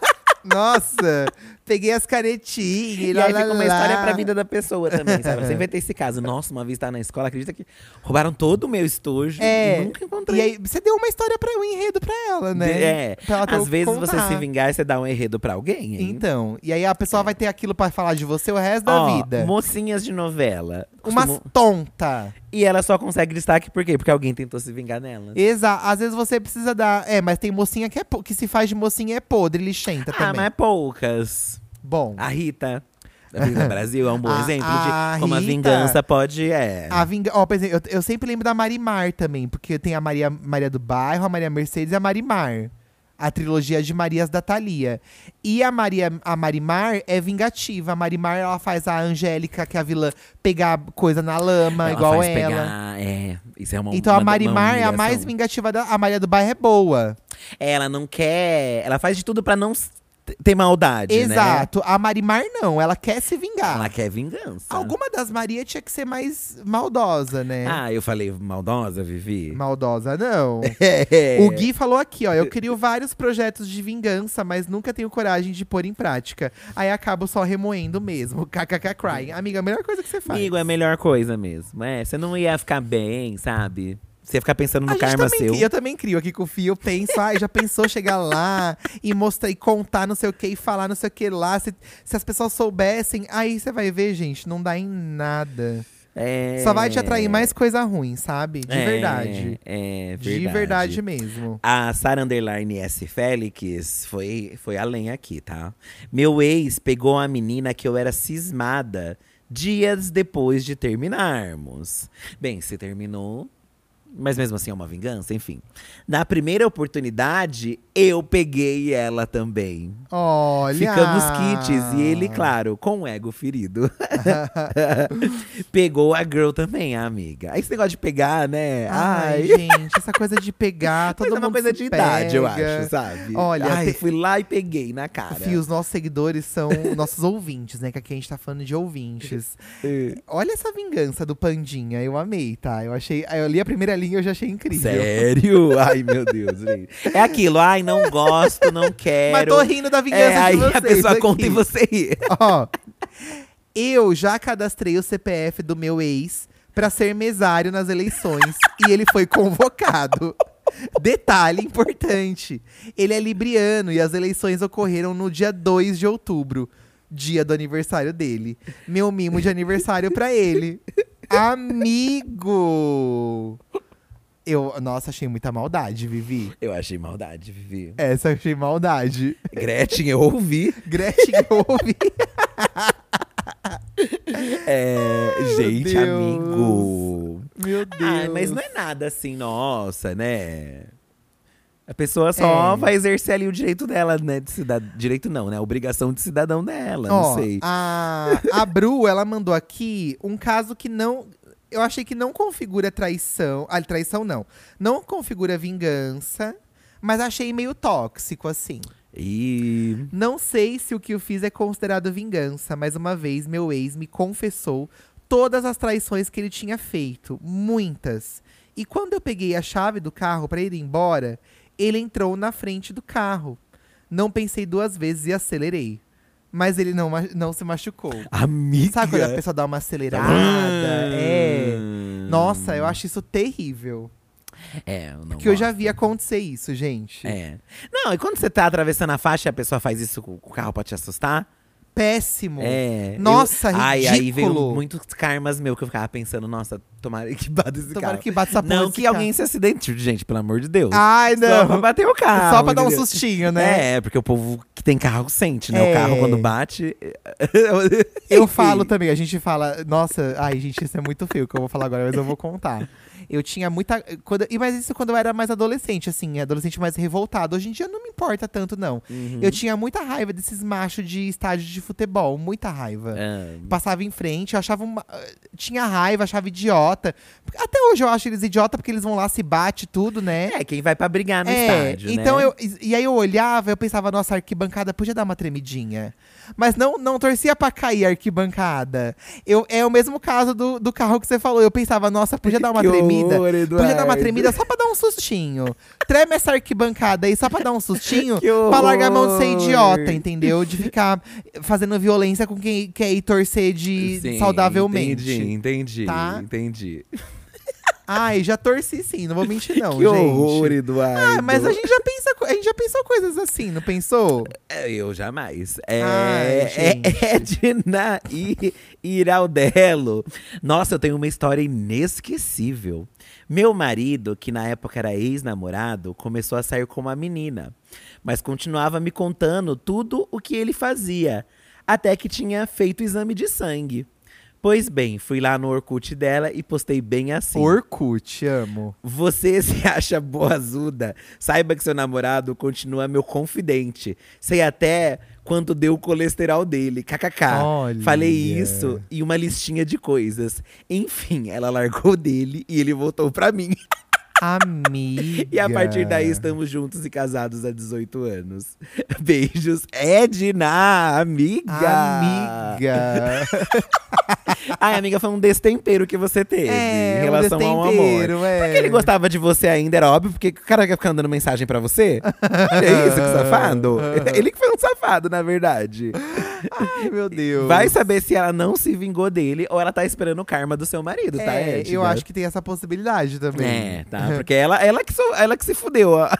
Nossa, peguei as canetinhas e E lá, aí lá, fica uma lá. história pra vida da pessoa também, sabe? Sempre vai ter esse caso. Nossa, uma vez tá na escola, acredita que roubaram todo o meu estojo É, e nunca encontrei. E aí, você deu uma história pra um enredo pra ela, né? É, Pra ela ter o às que vezes contar. você se vingar, você dá um enredo pra alguém, hein? Então, e aí a pessoa vai ter aquilo pra falar de você o resto da Ó, vida. mocinhas de novela. Umas costumam- tonta. E ela só consegue destaque por quê? Porque alguém tentou se vingar nela. Exato. Às vezes você precisa dar… É, mas tem mocinha que, é po- que se faz de mocinha é podre, lixenta Ah, também. mas é poucas. Bom, A Rita, da Vida Brasil, é um bom A- exemplo a de como a Rita- vingança pode… É. a vinga… Ó, por exemplo, eu, eu sempre lembro da Marimar também. Porque tem a Maria, Maria do Bairro, a Maria Mercedes e a Marimar. A trilogia de Marias da Thalia. E a, Maria, a Marimar é vingativa. A Marimar, ela faz a Angélica, que é a vilã, pegar coisa na lama, Ela igual faz ela. pegar, é, isso é uma Então a uma- uma Marimar é a humilhação. mais vingativa da… A Maria do Bairro é boa. Ela não quer… Ela faz de tudo pra não s- ter maldade, né? Exato. A Marimar não, ela quer se vingar. Ela quer vingança. Alguma das Maria tinha que ser mais maldosa, né? Ah, eu falei maldosa, Vivi? Maldosa não. É. O Gui falou aqui, ó. Eu crio vários projetos de vingança, mas nunca tenho coragem de pôr em prática. Aí acabo só remoendo mesmo. Kkk crying. Amiga, a melhor coisa que você faz. Amigo, é a melhor coisa mesmo. É, você não ia ficar bem, sabe? Você ia ficar pensando no A gente karma também seu. cria, eu também crio aqui com o Fio, eu penso, ai, já pensou chegar lá e mostrar e contar não sei o que e falar não sei o que lá. Se, se as pessoas soubessem, aí você vai ver, gente, não dá em nada. É... Só vai te atrair mais coisa ruim, sabe? De É, verdade. É, De verdade mesmo. A Sarah Underline S. Félix foi, foi além aqui, tá? Meu ex pegou a menina que eu era cismada dias depois de terminarmos. Bem, se terminou, mas mesmo assim é uma vingança, enfim. Na primeira oportunidade, eu peguei ela também. Olha! Ficamos kits. E ele, claro, com o ego ferido. Pegou a girl também, a amiga. Aí esse negócio de pegar, né? Ai, gente, essa coisa de pegar, todo Mas é mundo uma coisa se de idade, eu pega. acho, sabe? Olha, Ai, tem- fui lá e peguei na cara. Fio, os nossos seguidores são nossos ouvintes, né? Que aqui a gente tá falando de ouvintes. É. Olha essa vingança do Pandinha, eu amei, tá? Eu achei, eu li a primeira linha e eu já achei incrível. Sério? Ai, meu Deus, gente. É aquilo, ai, não gosto, não quero. Mas tô rindo da vingança É, aí de vocês a pessoa aqui. conta e você ri. Ó, eu já cadastrei o C P F do meu ex pra ser mesário nas eleições e ele foi convocado. Detalhe importante: ele é libriano e as eleições ocorreram no dia dois de outubro, dia do aniversário dele. Meu mimo de aniversário pra ele. Amigo! Eu, nossa, achei muita maldade, Vivi. Eu achei maldade, Vivi. Essa eu achei maldade. Gretchen, eu ouvi. Gretchen ouve. É, gente, Deus. amigo. Meu Deus. Ai, mas não é nada assim, nossa, né? A pessoa só É. vai exercer ali o direito dela, né? De cidad... Direito não, né? A obrigação de cidadão dela, Ó, não sei. A, a Bru, ela mandou aqui um caso que não… Eu achei que não configura traição. Ah, traição não. Não configura vingança, mas achei meio tóxico, assim. E… Não sei se o que eu fiz é considerado vingança, mas uma vez meu ex me confessou todas as traições que ele tinha feito. Muitas. E quando eu peguei a chave do carro pra ir embora, ele entrou na frente do carro. Não pensei duas vezes e acelerei. Mas ele não, ma- não se machucou. Amiga! Sabe quando a pessoa dá uma acelerada? É. Nossa, eu acho isso terrível. É, eu não Que eu já gosto. vi acontecer isso, gente. É. Não, e quando você tá atravessando a faixa e a pessoa faz isso com o carro pra te assustar? Péssimo. É. Nossa, eu, ai, aí veio ridículo. muitos karmas meu que eu ficava pensando, nossa, tomara que bata esse Tomara carro. que bata essa porra Não desse que alguém se acidente, gente, pelo amor de Deus. Ai, Só não. pra bater o carro. Só pra dar um entendeu? sustinho, né? É, porque o povo que tem carro sente, né? É. O carro quando bate. Eu Enfim. falo também, a gente fala… Nossa, ai, gente, isso é muito feio que eu vou falar agora, mas eu vou contar. Eu tinha muita… Quando, e mas isso quando eu era mais adolescente, assim. Adolescente mais revoltado. Hoje em dia não me importa tanto, não. Uhum. Eu tinha muita raiva desses machos de estádio de futebol. Muita raiva. Ah, Passava em frente, eu achava uma… Tinha raiva, achava idiota. Até hoje eu acho eles idiota porque eles vão lá, se bate tudo, né? é, quem vai pra brigar no É, estádio, então né? eu… E aí eu olhava, eu pensava, nossa, a arquibancada podia dar uma tremidinha. Mas não, não torcia pra cair a arquibancada. Eu, é o mesmo caso do, do carro que você falou. Eu pensava, nossa, podia dar uma Que tremida. horror, Podia dar uma Eduardo. tremida só pra dar um sustinho. Treme essa arquibancada aí só pra dar um sustinho. Que Pra largar a mão de ser horror. idiota, entendeu? De ficar fazendo violência com quem quer ir torcer de Sim, saudavelmente. Entendi, entendi, Tá? entendi. Ai, já torci sim, não vou mentir não, que gente. horror, Eduardo. Ah, mas a gente já pensa, co- a gente já pensou coisas assim, não pensou? É, eu jamais. É, Ai, gente. é Edna e Iraldelo. Nossa, eu tenho uma história inesquecível. Meu marido, que na época era ex-namorado, começou a sair com uma menina. Mas continuava me contando tudo o que ele fazia. Até que tinha feito exame de sangue. Pois bem, fui lá no Orkut dela e postei bem assim. Orkut, amo. Você se acha boazuda? Saiba que seu namorado continua meu confidente. Sei até quanto deu o colesterol dele. Kkk. Olha. Falei isso e uma listinha de coisas. Enfim, ela largou dele e ele voltou pra mim. Amiga. E a partir daí estamos juntos e casados há dezoito anos. Beijos, Edna, amiga. Amiga. Ai, amiga, foi um destempero que você teve É, em um relação ao amor. destempero, é. Porque ele gostava de você ainda, era óbvio, porque o cara quer ficar mandando mensagem pra você. Olha isso, que safado. Ele que foi um safado, na verdade. Ai, meu Deus. Vai saber se ela não se vingou dele ou ela tá esperando o karma do seu marido, tá, É, Edna? eu acho que tem essa possibilidade também. É, tá? Porque ela, ela, que, so- ela que se fudeu, ó.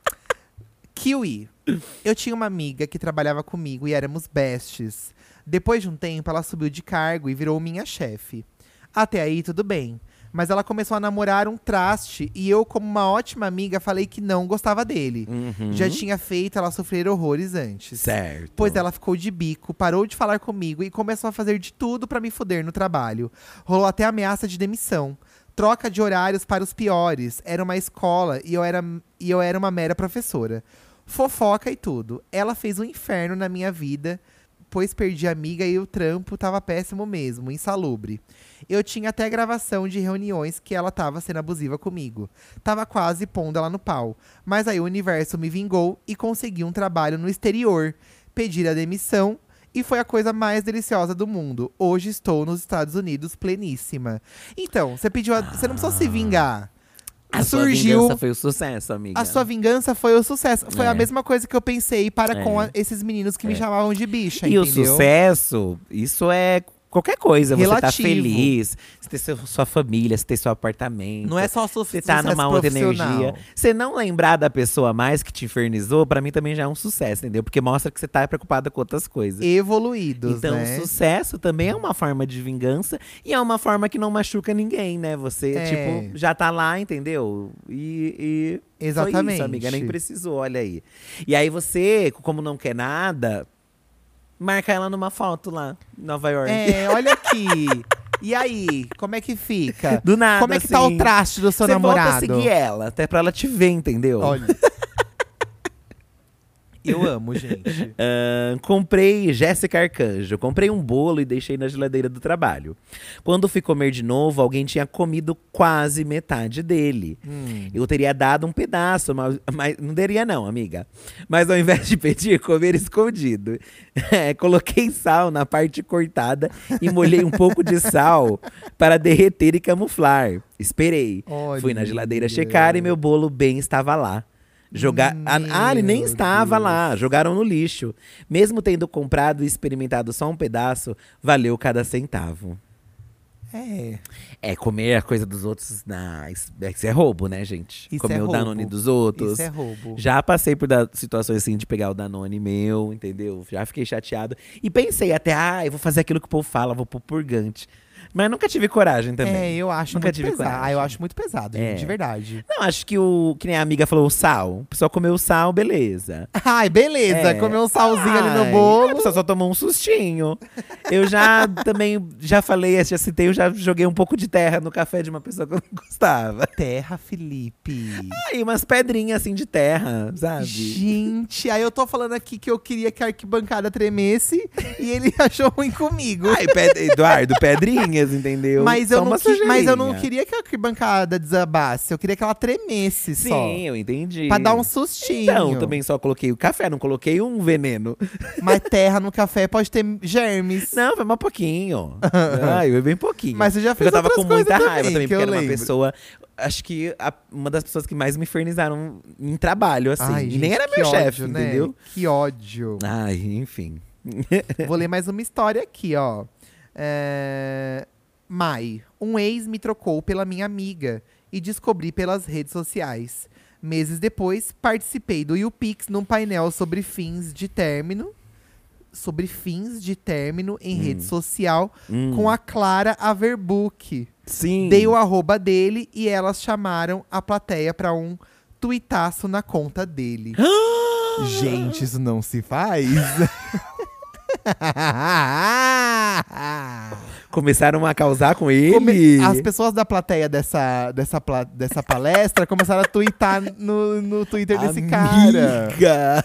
Kiwi. Eu tinha uma amiga que trabalhava comigo e éramos besties. Depois de um tempo, ela subiu de cargo e virou minha chefe. Até aí, tudo bem. Mas ela começou a namorar um traste e eu, como uma ótima amiga, falei que não gostava dele. Uhum. Já tinha feito ela sofrer horrores antes. Certo. Pois ela ficou de bico, parou de falar comigo e começou a fazer de tudo pra me foder no trabalho. Rolou até ameaça de demissão. Troca de horários para os piores. Era uma escola e eu era, e eu era uma mera professora. Fofoca e tudo. Ela fez um inferno na minha vida, pois perdi a amiga e o trampo tava péssimo mesmo, insalubre. Eu tinha até gravação de reuniões que ela tava sendo abusiva comigo. Tava quase pondo ela no pau. Mas aí o universo me vingou e consegui um trabalho no exterior. Pedi a demissão e foi a coisa mais deliciosa do mundo. Hoje estou nos Estados Unidos pleníssima. Então, você pediu a, você não precisou se vingar. A sua Surgiu… vingança foi o sucesso, amiga. A sua vingança foi o sucesso. Foi É. a mesma coisa que eu pensei para É. com a- esses meninos que me É. chamavam de bicha, E entendeu? o sucesso, isso é qualquer coisa. Você tá Relativo. feliz, você ter seu- sua família, você ter seu apartamento. Não é só su Você tá sucesso numa outra profissional. energia. Você não lembrar da pessoa mais que te infernizou, pra mim também já é um sucesso, entendeu? Porque mostra que você tá preocupada com outras coisas. Evoluídos, Então, né? sucesso também é uma forma de vingança e é uma forma que não machuca ninguém, né? Você, É. tipo, já tá lá, entendeu? E. e Foi Exatamente. isso, amiga, nem precisou, olha aí. E aí você, como não quer nada, marca ela numa foto lá, em Nova York. É, olha aqui. E aí, como é que fica? Do nada, Como é que tá assim. o traste do seu Você volta a namorado? seguir ela, até pra ela te ver, entendeu? Olha. Eu amo, gente. Ahn, comprei Jéssica Arcanjo. Comprei um bolo e deixei na geladeira do trabalho. Quando fui comer de novo, alguém tinha comido quase metade dele. Hum. Eu teria dado um pedaço, mas, mas não teria não, amiga. Mas ao invés de pedir, comer escondido. É, coloquei sal na parte cortada e molhei um pouco de sal para derreter e camuflar. Esperei. Olha. Fui na geladeira checar e meu bolo bem estava lá. Jogar… Ah, ele nem Meu estava Deus. lá. Jogaram no lixo. Mesmo tendo comprado e experimentado só um pedaço, valeu cada centavo. É. É, comer a coisa dos outros, na, isso isso é roubo, né, gente? Isso comer é o roubo. Danone dos outros. Isso é roubo. Já passei por da- situações assim de pegar o Danone meu, entendeu? Já fiquei chateado. E pensei até, ah, eu vou fazer aquilo que o povo fala, vou pôr purgante. Mas nunca tive coragem também. É, eu acho Nunca muito tive pesado. coragem. Ah, eu acho muito pesado, gente, É. de verdade. Não, acho que o. Que nem a amiga falou, o sal. A pessoa comeu o sal, beleza. Ai, beleza. É. Comeu um salzinho ali no Ai, bolo. A pessoa só tomou um sustinho. Eu já também, já falei, já citei, eu já joguei um pouco de terra no café de uma pessoa que eu não gostava. Terra, Felipe. Aí umas pedrinhas assim de terra, sabe? Gente, aí eu tô falando aqui que eu queria que a arquibancada tremesse e ele achou ruim comigo. Ai, Ped- Eduardo, pedrinhas, entendeu? Mas eu, Só não uma que- mas eu não sujeirinha. queria que a arquibancada desabasse. Eu queria que ela tremesse Sim, só. eu entendi. Pra dar um sustinho. Então, também só coloquei o café, não coloquei um veneno. Mas terra no café pode ter germes. Não, foi mais pouquinho. Ai, foi bem pouquinho. Mas você já Porque fez eu tava outras com muita coisas raiva também, também, que porque eu era uma lembro. pessoa. Acho que a- uma das pessoas que mais me infernizaram em trabalho, assim. Ai, e gente, nem era que meu ódio, chefe, né? entendeu? Que ódio. Ai, enfim. Vou ler mais uma história aqui, ó. É... Mai, um ex me trocou pela minha amiga e descobri pelas redes sociais. Meses depois, participei do YouPix num painel sobre fins de término. Sobre fins de término em rede social Hum. com a Clara Averbuck. Sim. Dei o arroba dele e elas chamaram a plateia pra um tuitaço na conta dele. Gente, isso não se faz. Começaram a causar com ele. Come- As pessoas da plateia dessa, dessa, pla- dessa palestra começaram a twittar no, no Twitter desse cara. Amiga.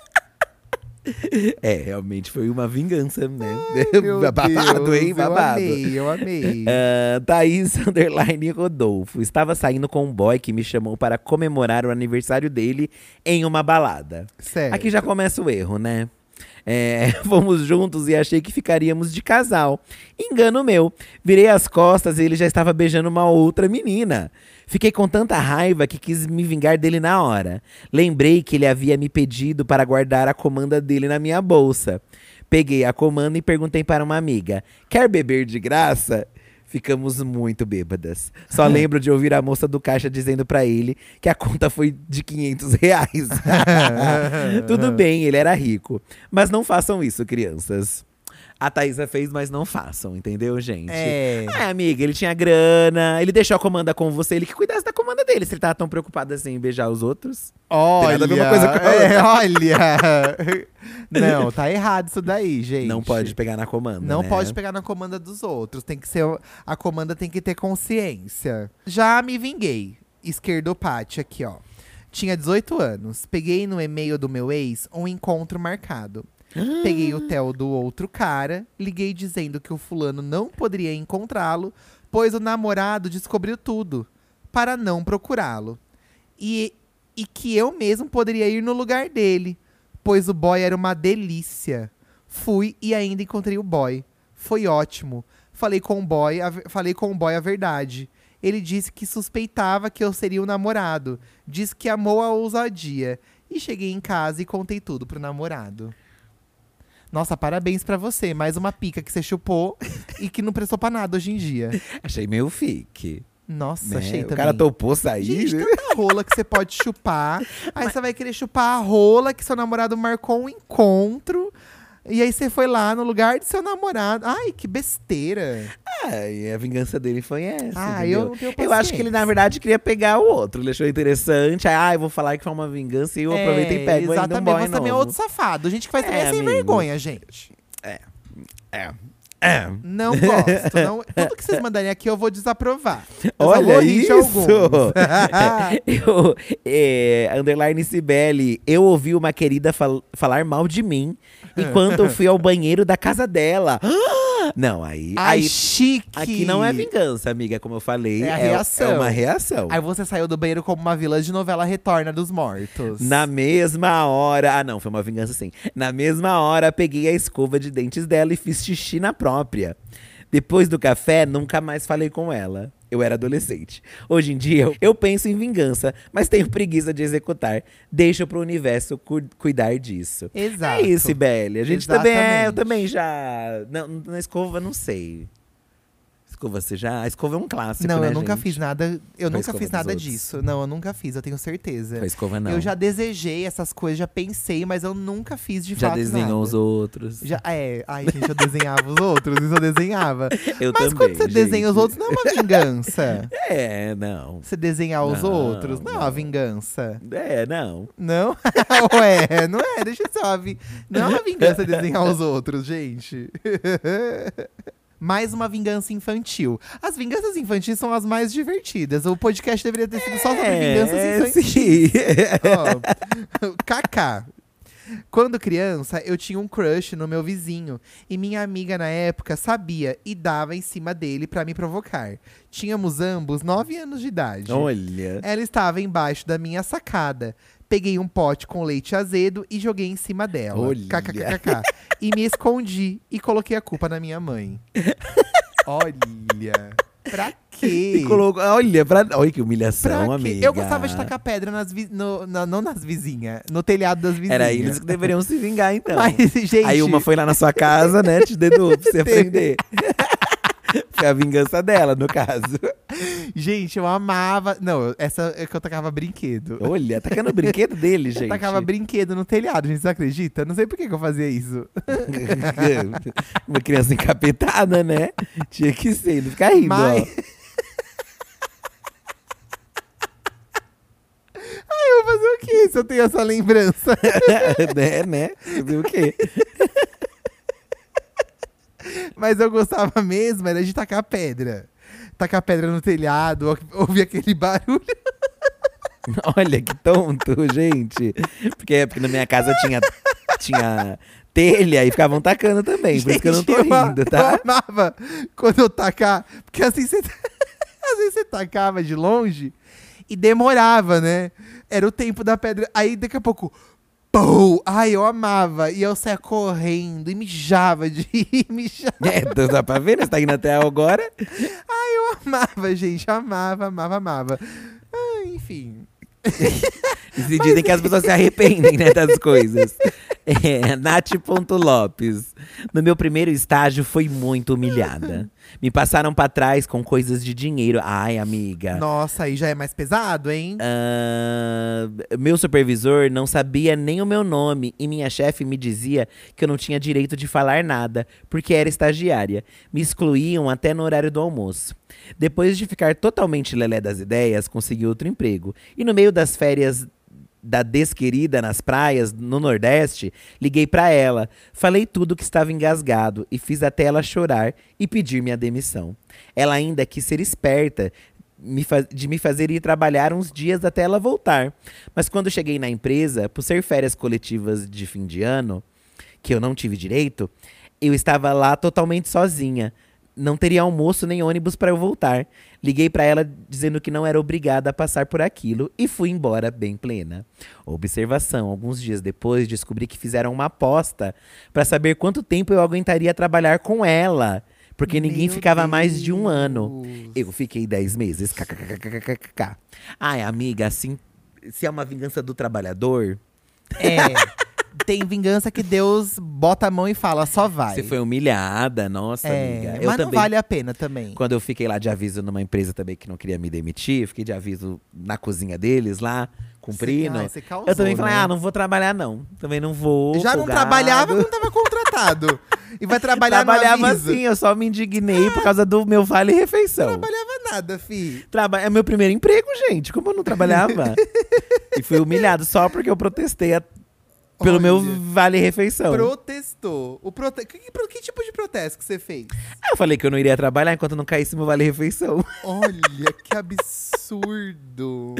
É, realmente foi uma vingança, né? Meu Babado, Deus, hein? Babado. Eu amei, eu amei. Ah, Thaís Underline Rodolfo. Estava saindo com um boy que me chamou para comemorar o aniversário dele em uma balada. Certo. Aqui já começa o erro, né? É, fomos juntos e achei que ficaríamos de casal. Engano meu. Virei as costas e ele já estava beijando uma outra menina. Fiquei com tanta raiva que quis me vingar dele na hora. Lembrei que ele havia me pedido para guardar a comanda dele na minha bolsa. Peguei a comanda e perguntei para uma amiga: quer beber de graça? Ficamos muito bêbadas. Só lembro de ouvir a moça do caixa dizendo pra ele que a conta foi de quinhentos reais. Tudo bem, ele era rico. Mas não façam isso, crianças. A Thaísa fez, mas não façam, entendeu, gente? É. É, amiga, ele tinha grana, ele deixou a comanda com você, ele que cuidasse da comanda dele. Se ele tava tão preocupado assim em beijar os outros. Olha, nada a ver uma coisa com a é, olha. Não, tá errado isso daí, gente. Não pode pegar na comanda. Não né? pode pegar na comanda dos outros. Tem que ser. A comanda tem que ter consciência. Já me vinguei. Esquerdopate aqui, ó. Tinha dezoito anos. Peguei no e-mail do meu ex um encontro marcado. Peguei o tel do outro cara, liguei dizendo que o fulano não poderia encontrá-lo, pois o namorado descobriu tudo, para não procurá-lo. E, e que eu mesmo poderia ir no lugar dele, pois o boy era uma delícia. Fui e ainda encontrei o boy. Foi ótimo. Falei com o boy, a, ver- falei com o boy a verdade. Ele disse que suspeitava que eu seria o namorado. Disse que amou a ousadia. E cheguei em casa e contei tudo pro namorado. Nossa, parabéns pra você. Mais uma pica que você chupou e que não prestou pra nada hoje em dia. Achei meio fique. Nossa, Né? achei O também. cara topou sair. Gente, né? tanta rola que você pode chupar. Aí você vai querer chupar a rola que seu namorado marcou um encontro. E aí você foi lá no lugar de seu namorado. Ai, que besteira. Ah, e a vingança dele foi essa. Ah, entendeu? eu não tenho Eu acho que ele, na paciência. verdade, queria pegar o outro. Ele achou interessante. Aí, ah, eu vou falar que foi uma vingança e eu aproveito e pego ainda um exatamente, boy mas também é novo. outro safado. Gente que faz também É, é sem amigo. vergonha, gente. É. É. Não gosto. Não, tudo que vocês mandarem aqui eu vou desaprovar. Eu só Olha vou rir de isso! alguns. eu, é, underline Cibele, eu ouvi uma querida fal- falar mal de mim enquanto eu fui ao banheiro da casa dela. Não, aí, Ai, aí chique. aqui não é vingança, amiga, como eu falei. É a reação. É uma reação. Aí você saiu do banheiro como uma vilã de novela Retorna dos Mortos. Na mesma hora. Ah, não, foi uma vingança sim. Na mesma hora, peguei a escova de dentes dela e fiz xixi na própria. Depois do café, nunca mais falei com ela. Eu era adolescente. Hoje em dia, eu- eu penso em vingança, mas tenho preguiça de executar. Deixo pro universo cu- cuidar disso. Exato. É isso, Belle. A gente também é, eu Exatamente. também já. Não, na escova, não sei. Escova, você já… A escova é um clássico, Não, né, eu nunca gente? fiz nada. Eu Com a nunca escova fiz dos nada outros. disso. Não, eu nunca fiz, eu tenho certeza. Com a escova, não. Eu já desejei essas coisas, já pensei, mas eu nunca fiz de Já fato desenhou nada. os outros. Já, é, ai, gente, eu desenhava os outros, isso eu desenhava. Eu Mas também, quando você desenha os gente. outros, não é uma vingança. É, não. Você desenhar os Não, outros, não é uma não. vingança. É, não. Não? Ué, não é, deixa eu ser uma vi... Não é uma vingança desenhar os outros, gente. Mais uma vingança infantil. As vinganças infantis são as mais divertidas. O podcast deveria ter sido só sobre vinganças É, infantis. sim. Ó, Kaká. Quando criança, eu tinha um crush no meu vizinho. E minha amiga, na época, sabia e dava em cima dele pra me provocar. Tínhamos ambos nove anos de idade. Olha. Ela estava embaixo da minha sacada. Peguei um pote com leite azedo e joguei em cima dela. Olha. Kkkk. E me escondi e coloquei a culpa na minha mãe. Olha. Pra quê? E colocou, olha, pra, olha que Pra humilhação, quê? amiga. Eu gostava de tacar pedra nas vi... no, na- não nas vizinhas, no telhado das vizinhas. Era eles que deveriam se vingar, então. Mas, gente, Aí uma foi lá na sua casa, né, te dedou pra você aprender. Foi a vingança dela, no caso. gente, eu amava. Não, essa é que eu tacava brinquedo. Olha, tacando o brinquedo dele, Eu gente. tacava brinquedo no telhado, gente, você acredita? Não sei por que, que eu fazia isso. Uma criança encapetada, né? Tinha que ser, não ficar rindo, Mas- ó. Eu vou fazer o quê se eu tenho essa lembrança? né, né? Fazer o quê? Mas eu gostava mesmo, era de tacar pedra. Tacar pedra no telhado, ou- ouvir aquele barulho. Olha que tonto, gente. Porque, porque na minha casa tinha, tinha telha e ficavam tacando também. Por isso que eu não tô Gente, eu- rindo, tá? Eu amava quando eu tacar. Porque assim, você, às vezes você tacava de longe e demorava, né? Era o tempo da pedra. Aí daqui a pouco. Pum! Ai, eu amava. E eu saía correndo e mijava de rir, mijava. É, dá pra ver, né? Você tá indo até agora. Eu amava, gente. Amava, amava, amava. Ah, enfim. Se dizem que as pessoas se arrependem, né, das coisas. É, Nath.Lopes. No meu primeiro estágio, foi muito humilhada. Me passaram pra trás com coisas de dinheiro. Ai, amiga. Nossa, aí já é mais pesado, hein? Ah, meu supervisor não sabia nem o meu nome e minha chefe me dizia que eu não tinha direito de falar nada, porque era estagiária. Me excluíam até no horário do almoço. Depois de ficar totalmente lelé das ideias, consegui outro emprego. E no meio das férias da desquerida nas praias, no Nordeste, liguei pra ela, falei tudo que estava engasgado e fiz até ela chorar e pedir minha demissão. Ela ainda quis ser esperta me faz- de me fazer ir trabalhar uns dias até ela voltar. Mas quando cheguei na empresa, por ser férias coletivas de fim de ano, que eu não tive direito, eu estava lá totalmente sozinha. Não teria almoço nem ônibus para eu voltar. Liguei para ela dizendo que não era obrigada a passar por aquilo e fui embora bem plena. Observação: alguns dias depois descobri que fizeram uma aposta para saber quanto tempo eu aguentaria trabalhar com ela, porque ninguém Meu ficava mais de um ano. Deus. Eu fiquei dez meses. Kkkkkk. Ai, amiga, assim, se é uma vingança do trabalhador, É. Tem vingança que Deus bota a mão e fala, só vai. você foi humilhada, nossa, É, amiga. mas Eu não também. vale a pena também. Quando eu fiquei lá de aviso numa empresa também que não queria me demitir, eu fiquei de aviso na cozinha deles lá, cumprindo. Você- ai, você causou, eu também falei, né? ah, não vou trabalhar não. Também não vou. Já não folgado. trabalhava quando tava contratado. E vai trabalhar Trabalhava no aviso. assim, eu só me indignei por causa do meu vale-refeição. Não trabalhava nada, fi. Traba é meu primeiro emprego, gente. Como eu não trabalhava? E fui humilhado só porque eu protestei a- pelo Olha. meu vale-refeição. Protestou. O prote... que, que- que tipo de protesto que você fez? Aí eu falei que eu não iria trabalhar enquanto não caísse meu vale-refeição. Olha, que absurdo.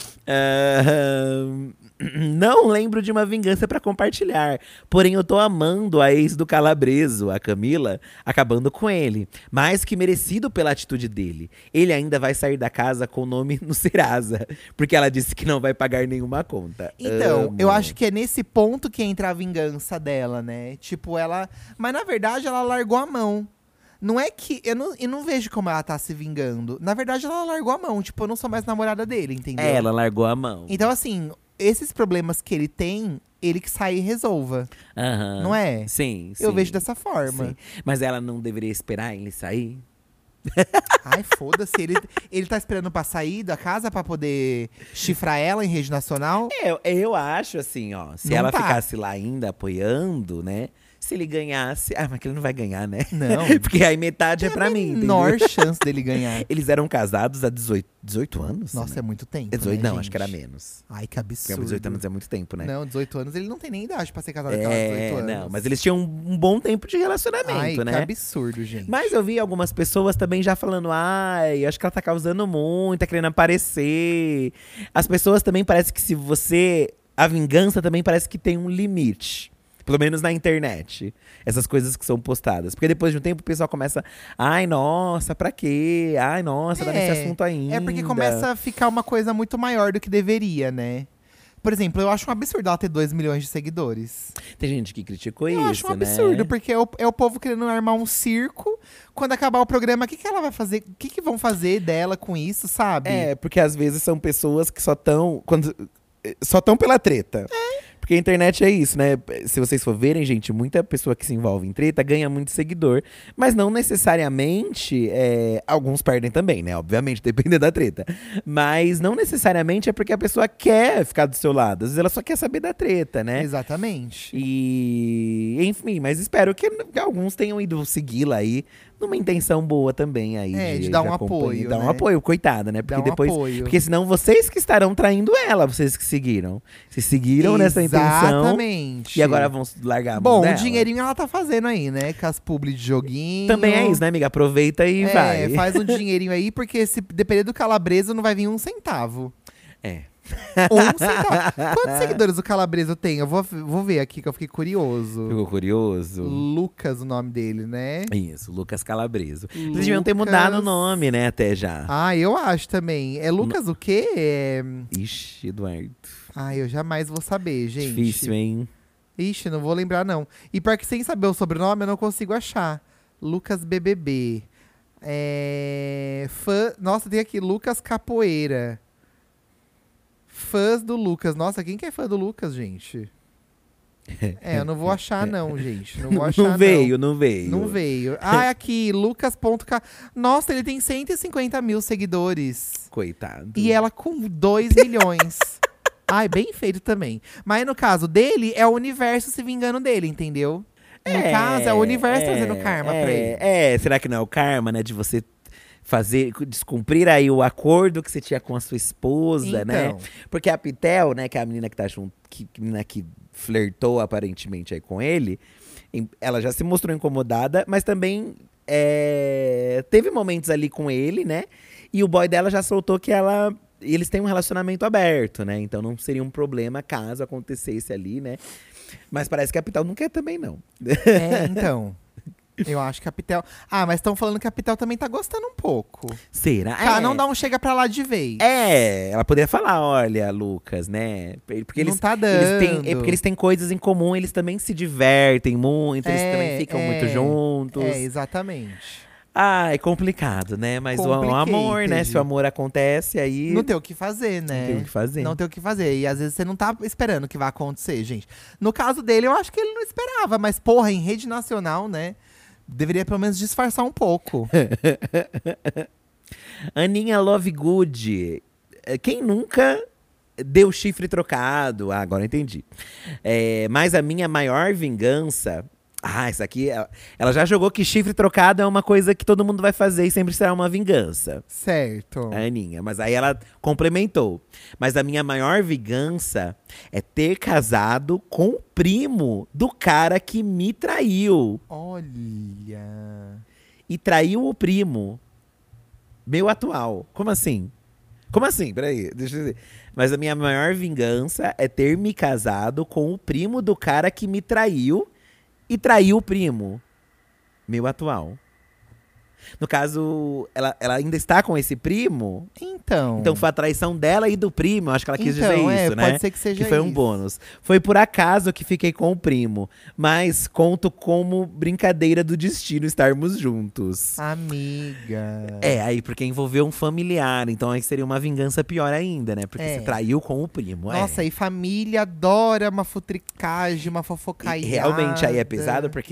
Ahn, não lembro de uma vingança pra compartilhar. Porém, eu tô amando a ex do Calabreso, a Camila, acabando com ele. Mais que merecido pela atitude dele. Ele ainda vai sair da casa com o nome no Serasa, porque ela disse que não vai pagar nenhuma conta. Então, Amo. eu acho que é nesse ponto que entra a vingança dela, né? Tipo, ela. Mas na verdade, ela largou a mão. Não é que. Eu não, eu não vejo como ela tá se vingando. Na verdade, ela largou a mão. Tipo, eu não sou mais namorada dele, entendeu? É, ela largou a mão. Então, assim, esses problemas que ele tem, ele que sai e resolva. Aham. Não é? Sim, sim. Eu vejo dessa forma. Sim. Mas ela não deveria esperar ele sair? Ai, foda-se. Ele, ele tá esperando pra sair da casa pra poder chifrar ela em rede nacional? Eu, eu acho assim, ó. Se Não ela tá. ficasse lá ainda apoiando, né? Se ele ganhasse… Ah, mas que ele não vai ganhar, né? Não. Porque aí metade é pra mim, entendeu? Menor chance dele ganhar. Eles eram casados há dezoito, dezoito anos? Nossa, né? é muito tempo, dezoito, né, não, gente? acho que era menos. Ai, que Porque absurdo. dezoito anos é muito tempo, né? Não, dezoito anos ele não tem nem idade pra ser casado com é, dezoito anos. não, mas eles tinham um, um bom tempo de relacionamento, Ai, né? que absurdo, gente. Mas eu vi algumas pessoas também já falando, ai, acho que ela tá causando muito, tá querendo aparecer. As pessoas também parece que se você… A vingança também parece que tem um limite. Pelo menos na internet. Essas coisas que são postadas. Porque depois de um tempo o pessoal começa… Ai, nossa, pra quê? Ai, nossa, tá nesse assunto ainda. É porque começa a ficar uma coisa muito maior do que deveria, né? Por exemplo, eu acho um absurdo ela ter dois milhões de seguidores. Tem gente que criticou Eu isso, acho um absurdo, né? porque é o, é o povo querendo armar um circo. Quando acabar o programa, o que, que ela vai fazer? O que, que vão fazer dela com isso, sabe? É, porque às vezes são pessoas que só estão… Só estão pela treta. É. Porque a internet é isso, né? Se vocês for verem, gente, muita pessoa que se envolve em treta ganha muito seguidor. Mas não necessariamente… É, alguns perdem também, né? Obviamente, depende da treta. Mas não necessariamente é porque a pessoa quer ficar do seu lado. Às vezes ela só quer saber da treta, né? Exatamente. E… Enfim, mas espero que, que alguns tenham ido segui-la aí. Numa intenção boa também aí. É, de, de dar um acompanhar. apoio, Dar um né? apoio, coitada, né? Porque Dar um depois. apoio. Porque senão vocês que estarão traindo ela, vocês que seguiram. Vocês seguiram nessa intenção. Exatamente. E agora vão largar a mão Bom, dela. o dinheirinho ela tá fazendo aí, né? Com as publi de joguinho. Também é isso, né, amiga? Aproveita e É, vai. faz um dinheirinho aí, porque se depender do Calabresa, não vai vir um centavo. É. Um centavo. Quantos seguidores o Calabresa tem? Eu vou, vou ver aqui, que eu fiquei curioso. Ficou curioso? Lucas, o nome dele, né? Isso, Lucas Calabreso. Lucas- Eles deviam ter mudado o nome, né, até já. Ah, eu acho também. É Lucas o quê? É… Ixi, Eduardo. Ah, eu jamais vou saber, gente. Difícil, hein? Ixi, não vou lembrar, não. E pior que sem saber o sobrenome, eu não consigo achar. Lucas B B B. É… Fã… Nossa, tem aqui, Lucas Capoeira. Fãs do Lucas. Nossa, quem que é fã do Lucas, gente? É, eu não vou achar não, gente. Não vou achar não. Não veio, não veio. Não veio. Ah, aqui, Lucas.k. Nossa, ele tem cento e cinquenta mil seguidores. Coitado. E ela com dois milhões. Ai, bem feito também. Mas no caso dele, é o universo se vingando dele, entendeu? No É, caso, é o universo é, trazendo karma é, pra ele. É, será que não é o karma, né? De você fazer, descumprir aí o acordo que você tinha com a sua esposa, né? Então. Porque a Pitel, né, que é a menina que tá junto, que, que, menina que flertou aparentemente aí com ele, em- ela já se mostrou incomodada, mas também é, teve momentos ali com ele, né? E o boy dela já soltou que ela… Eles têm um relacionamento aberto, né? Então não seria um problema caso acontecesse ali, né? Mas parece que a Pitel não quer também, não. É, então. Eu acho que a Pitel… Ah, mas estão falando que a Pitel também tá gostando um pouco. Será? Tá, É. não dá um chega pra lá de vez. É, ela poderia falar, olha, Lucas, né? Porque eles, Não tá eles têm, dando. é porque eles têm coisas em comum, eles também se divertem muito, eles É, também ficam é, muito juntos. É, exatamente. Ah, é complicado, né? Mas o, o amor, né? Se o amor acontece, aí Não tem o que fazer, né? não tem o que fazer. Não tem o que fazer. E às vezes você não tá esperando que vai acontecer, gente. No caso dele, eu acho que ele não esperava. Mas, porra, em rede nacional, né? Deveria pelo menos disfarçar um pouco. Aninha Lovegood. Eh, Quem nunca deu chifre trocado? Ah, agora eu entendi. É, mas a minha maior vingança… Ah, isso aqui… Ela, ela já jogou que chifre trocado é uma coisa que todo mundo vai fazer e sempre será uma vingança. Certo. A Aninha. Mas aí ela complementou. Mas a minha maior vingança é ter casado com o primo do cara que me traiu. Olha… E traiu o primo. Meu atual. Como assim? Como assim? Peraí, deixa eu dizer. Mas a minha maior vingança é ter me casado com o primo do cara que me traiu e traiu o primo. Meu atual. No caso, ela, ela ainda está com esse primo. Então… Então foi a traição dela e do primo. Acho que ela quis Então, dizer é, isso, né? pode ser que seja Que foi um isso. bônus. Foi por acaso que fiquei com o primo. Mas conto como brincadeira do destino estarmos juntos. Amiga… É, aí porque envolveu um familiar. Então aí seria uma vingança pior ainda, né? Porque É. você traiu com o primo. é. Nossa, e família adora uma futricagem, uma E fofocaíada. realmente aí é pesado porque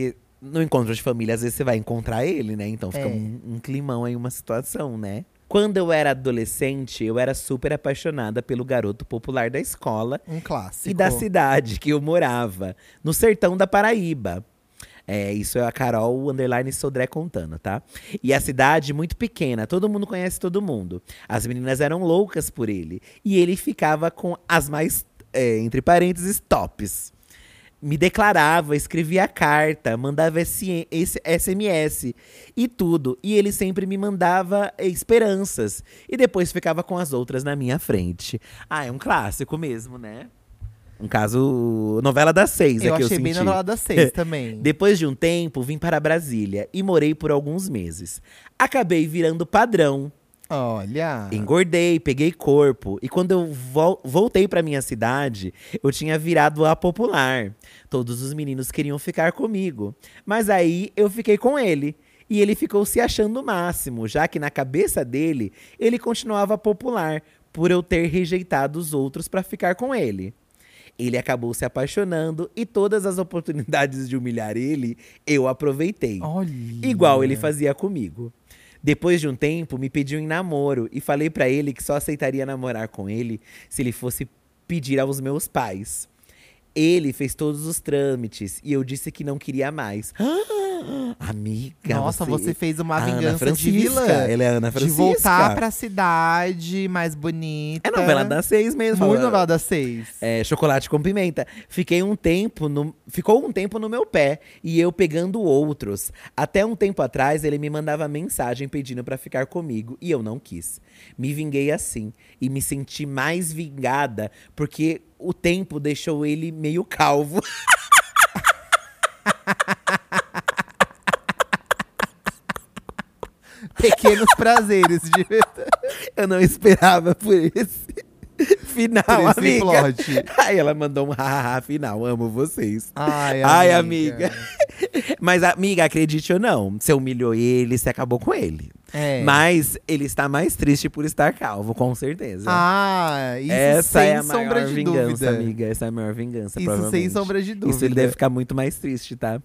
no encontro de família, às vezes você vai encontrar ele, né? Então fica É. um, um climão aí, uma situação, né? Quando eu era adolescente, eu era super apaixonada pelo garoto popular da escola Um clássico. e da cidade que eu morava, no sertão da Paraíba. É, isso é a Carol underline Sodré contando, tá? E a cidade muito pequena, todo mundo conhece todo mundo. As meninas eram loucas por ele. E ele ficava com as mais, é, entre parênteses, tops. Me declarava, escrevia carta, mandava S M S e tudo. E ele sempre me mandava esperanças. E depois ficava com as outras na minha frente. Ah, é um clássico mesmo, né? Um caso, novela das seis, Eu é que eu achei bem senti. na novela das seis também. Depois de um tempo, vim para Brasília e morei por alguns meses. Acabei virando padrão. Olha. Engordei, peguei corpo. E quando eu vol voltei para minha cidade, eu tinha virado a popular. Todos os meninos queriam ficar comigo. Mas aí eu fiquei com ele. E ele ficou se achando o máximo, já que na cabeça dele, ele continuava popular, por eu ter rejeitado os outros para ficar com ele. Ele acabou se apaixonando e todas as oportunidades de humilhar ele, eu aproveitei. Olha. Igual ele fazia comigo. Depois de um tempo, me pediu em namoro e falei pra ele que só aceitaria namorar com ele se ele fosse pedir aos meus pais. Ele fez todos os trâmites e eu disse que não queria mais. Amiga, Nossa, você, fez uma Ana vingança de Francisca, vilã. ela é Ana De Francisca. voltar pra cidade mais bonita. É novela das seis mesmo. Muito novela das seis. É, chocolate com pimenta. Fiquei um tempo no, ficou um tempo no meu pé e eu pegando outros. Até um tempo atrás ele me mandava mensagem pedindo pra ficar comigo e eu não quis. Me vinguei assim e me senti mais vingada porque o tempo deixou ele meio calvo. Pequenos prazeres de Eu não esperava por esse final, Por esse amiga. plot. Aí ela mandou um hahaha final, amo vocês. Ai, Ai, amiga. amiga. Mas, amiga, acredite ou não, você humilhou ele, você acabou com ele. É. Mas ele está mais triste por estar calvo, com certeza. Ah, isso Essa sem é a sombra maior de vingança, dúvida. amiga. Essa é a maior vingança, Isso provavelmente. sem sombra de dúvida. Isso ele deve ficar muito mais triste, tá?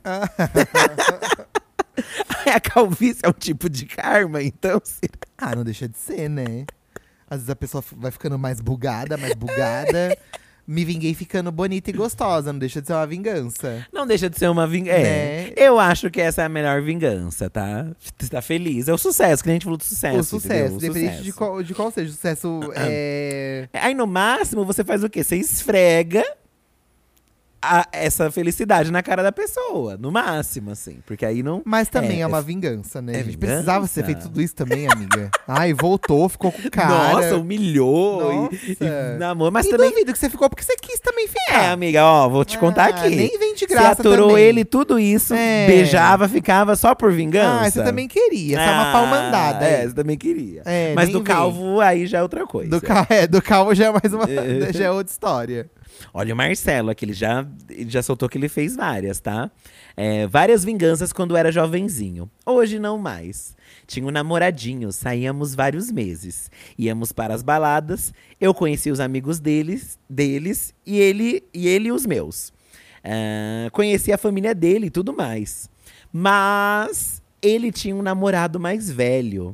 A calvície é um tipo de karma, então… Ah, não deixa de ser, né? Às vezes a pessoa vai ficando mais bugada, mais bugada. Me vinguei ficando bonita e gostosa, não deixa de ser uma vingança. Não deixa de ser uma vingança. É, Né? eu acho que essa é a melhor vingança, tá? Você tá feliz. É o sucesso, que nem a gente falou do sucesso. o sucesso, entendeu? O independente sucesso. de qual, de qual seja. O sucesso é. Aí no máximo você faz o quê? Você esfrega a- essa felicidade na cara da pessoa. No máximo, assim. Porque aí não. Mas também é, É, uma é- vingança, né? é a gente vingança? precisava ter feito tudo isso também, amiga. Ai, voltou, ficou com cara. Nossa, humilhou. Nossa. E, e namorou. Mas e também. duvido que você ficou porque você quis também ficar. É, amiga, ó, vou te contar Ah, aqui. nem vem de Você graça aturou também. ele tudo isso, É. beijava, ficava só por vingança. Ah, você também queria. Só uma Ah, palmandada. É, você também queria. É, Mas nem do vem. calvo, aí já é outra coisa. Do, ca... é, do calvo já é mais uma. É. já é outra história. Olha o Marcelo aqui, ele já, ele já soltou que ele fez várias, tá? É, várias vinganças quando era jovenzinho. Hoje não mais. Tinha um namoradinho, saíamos vários meses. Íamos para as baladas, eu conheci os amigos deles, deles e ele e ele os meus. Ah, conheci a família dele e tudo mais. Mas ele tinha um namorado mais velho.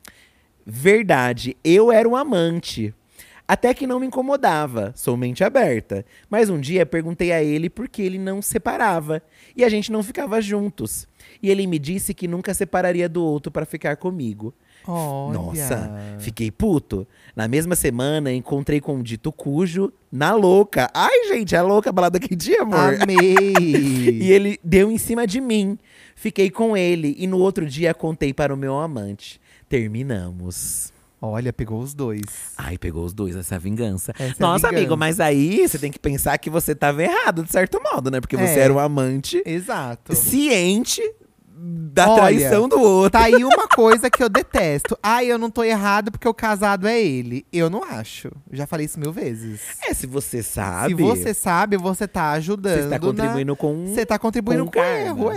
Verdade, eu era um amante. Até que não me incomodava, sou mente aberta. Mas um dia perguntei a ele por que ele não separava. E a gente não ficava juntos. E ele me disse que nunca separaria do outro para ficar comigo. Olha. Nossa, fiquei puto. Na mesma semana, encontrei com um dito cujo na louca. Ai, gente, é louca a balada que dia, amor? Amei. E ele deu em cima de mim. Fiquei com ele e no outro dia contei para o meu amante. Terminamos. Olha, pegou os dois. Ai, pegou os dois nessa vingança. Essa é Nossa, vingança. amigo, mas aí você tem que pensar que você tava errado, de certo modo, né? Porque você É. era um amante Exato. ciente da Olha, traição do outro. Tá aí uma coisa que eu detesto. Ai, eu não tô errado porque o casado é ele. Eu não acho. Já falei isso mil vezes. É, se você sabe. Se você sabe, você tá ajudando. Você está contribuindo com. Você tá contribuindo com com, karma. erro. É exato.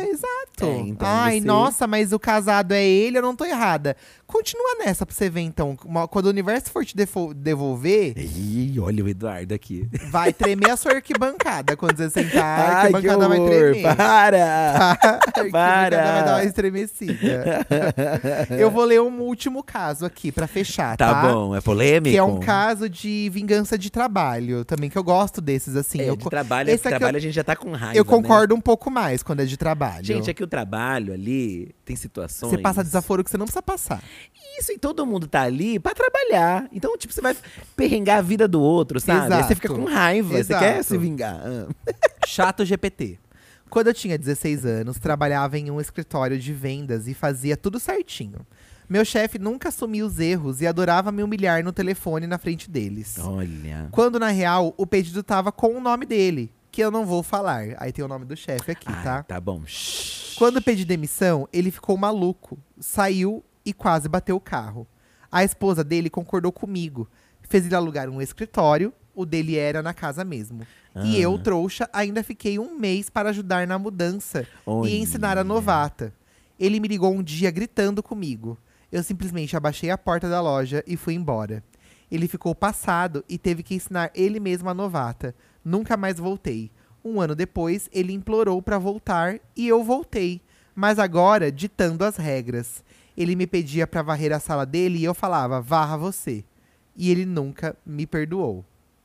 É, então Ai, você- nossa, mas o casado é ele, eu não tô errada. Continua nessa pra você ver, então. Uma- Quando o universo for te defo- devolver, Ih, olha o Eduardo aqui. vai tremer a sua arquibancada. Quando você sentar, a Ai, que arquibancada vai horror, tremer. para! A arquibancada Para. vai dar uma estremecida. Eu vou ler um último caso aqui pra fechar, tá? Tá bom, é polêmico? Que é um caso de vingança de trabalho. Também que eu gosto desses, assim. É, eu, de co- trabalho, esse de aqui trabalho eu, a gente já tá com raiva, eu né? concordo um pouco mais quando é de trabalho. Gente, é que o trabalho ali tem situações… Você passa desaforo que você não precisa passar. Isso, e todo mundo tá ali pra trabalhar. Então, tipo, você vai perrengar a vida do outro, sabe? Aí Exato. você fica com raiva, Exato. você quer se vingar. Ah. Chato G P T. Quando eu tinha dezesseis anos, trabalhava em um escritório de vendas e fazia tudo certinho. Meu chefe nunca assumia os erros e adorava me humilhar no telefone na frente deles. Olha… Quando, na real, o pedido tava com o nome dele, que eu não vou falar. Aí tem o nome do chefe aqui, Ai, tá? tá bom. Shhh. Quando pedi demissão, ele ficou maluco, saiu e quase bateu o carro. A esposa dele concordou comigo, fez ele alugar um escritório, o dele era na casa mesmo. E Ah. eu, trouxa, ainda fiquei um mês para ajudar na mudança Olha. e ensinar a novata. Ele me ligou um dia gritando comigo. Eu simplesmente abaixei a porta da loja e fui embora. Ele ficou passado e teve que ensinar ele mesmo a novata. Nunca mais voltei. Um ano depois, ele implorou para voltar e eu voltei. Mas agora, ditando as regras. Ele me pedia para varrer a sala dele e eu falava, varra você. E ele nunca me perdoou.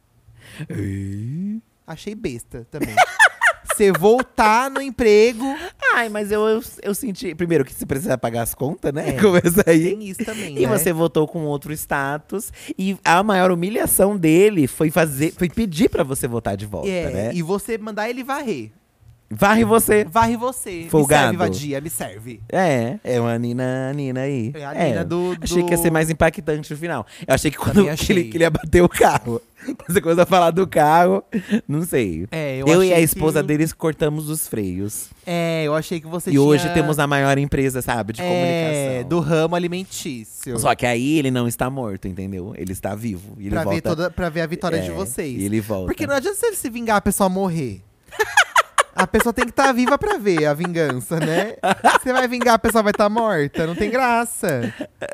Ih. Achei besta também. Você voltar no emprego, Ai, mas eu, eu, eu senti… Primeiro, que você precisa pagar as contas, né? É, Começa aí. tem isso também, E né? você votou com outro status. E a maior humilhação dele foi fazer, foi pedir pra você votar de volta, É, né? e você mandar ele varrer. Varre você. Varre você. Folgado. Me serve, vadia, me serve. É, é uma Nina, Nina aí. É a Nina do- Achei do- que ia ser mais impactante no final. Eu achei que quando Também que achei. ele, que ele ia bater o carro. Quando você começou a falar do carro, não sei. É, eu Eu, e a achei esposa que- deles cortamos os freios. É, eu achei que você E tinha… hoje temos a maior empresa, sabe, de é, comunicação. do ramo alimentício. Só que aí ele não está morto, entendeu? Ele está vivo. E ele pra, volta… ver toda, pra ver a vitória de É, vocês. e ele volta. Porque não adianta você se vingar a pessoa morrer. A pessoa tem que estar viva pra ver a vingança, né? Você vai vingar, a pessoa vai estar morta. Não tem graça.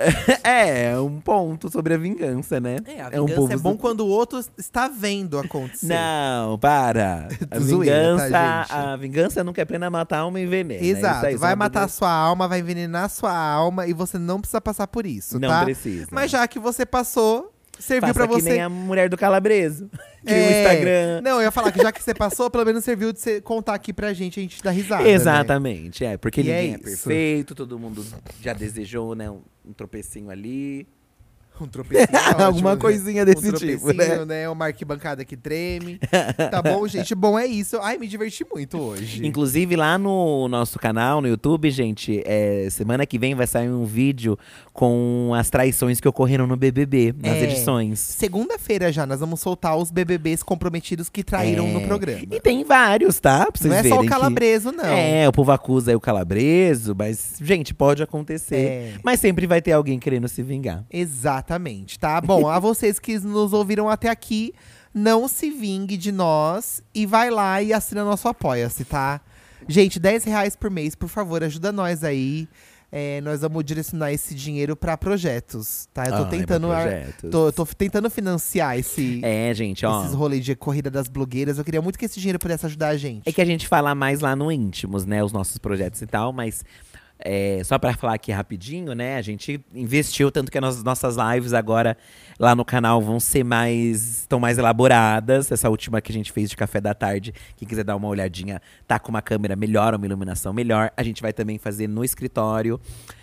É, um ponto sobre a vingança, né? É, a um vingança povo é bom su- quando o outro está vendo acontecer. Não, para. A Zoeira, tá, vingança, gente? a vingança nunca é pena matar a alma e envenena. Exato. Isso aí, vai só matar a uma sua alma, vai envenenar a sua alma e você não precisa passar por isso, Não tá? precisa. Mas já que você passou, serviu Faça pra que você. nem a mulher do Calabreso. Que É, o Instagram… Não, eu ia falar que já que você passou, pelo menos serviu de você contar aqui pra gente, a gente dá risada. né? Exatamente, é. Porque E ninguém é é, isso. perfeito, todo mundo já desejou, né, um, um tropecinho ali. Um tropecinho. é Alguma ótimo, coisinha né? desse um tipo, tropecinho, né? Uma arquibancada que treme. Tá bom, gente? Bom, é isso. Ai, me diverti muito hoje. Inclusive, lá no nosso canal, no YouTube, gente, é, semana que vem vai sair um vídeo com as traições que ocorreram no B B B, nas É. edições. Segunda-feira já, nós vamos soltar os B B Bs comprometidos que traíram É. no programa. E tem vários, tá? Pra vocês Não é verem só o que- calabreso, não. É, o povo acusa aí o calabreso, mas, gente, pode acontecer. É. Mas sempre vai ter alguém querendo se vingar. Exatamente, tá? Bom, a vocês que nos ouviram até aqui, não se vingue de nós e vai lá e assina nosso Apoia-se, tá? Gente, dez reais por mês, por favor, ajuda nós aí. É, nós vamos direcionar esse dinheiro pra projetos, tá? Eu tô Ah, é tentando. pra ar- projetos. Tô, tô tentando financiar esse, É, gente, ó. esses rolês de corrida das blogueiras. Eu queria muito que esse dinheiro pudesse ajudar a gente. É que a gente fala mais lá no íntimos, né? Os nossos projetos e tal, mas é, só pra falar aqui rapidinho, né? A gente investiu, tanto que as nossas lives agora lá no canal vão ser mais… estão mais elaboradas. Essa última que a gente fez de café da tarde, quem quiser dar uma olhadinha, tá com uma câmera melhor, uma iluminação melhor. A gente vai também fazer no escritório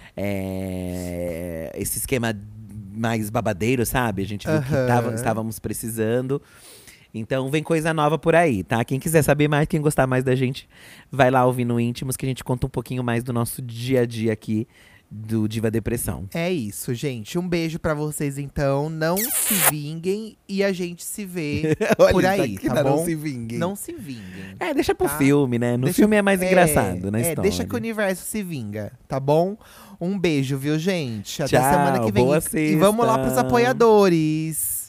é, esse esquema mais babadeiro, sabe? A gente viu que Aham. tava- estávamos precisando. Então vem coisa nova por aí, tá? Quem quiser saber mais, quem gostar mais da gente, vai lá ouvir no Íntimos, que a gente conta um pouquinho mais do nosso dia a dia aqui do Diva Depressão. É isso, gente. Um beijo pra vocês, então. Não se vinguem e a gente se vê por aí, tá bom? Não se vinguem. Não se vinguem. É, deixa pro Tá? filme, né? No Deixa- filme é mais é, engraçado, na é, história. deixa que o universo se vinga, tá bom? Um beijo, viu, gente? Até Tchau, semana que vem. boa E- e vamos lá sexta. pros apoiadores.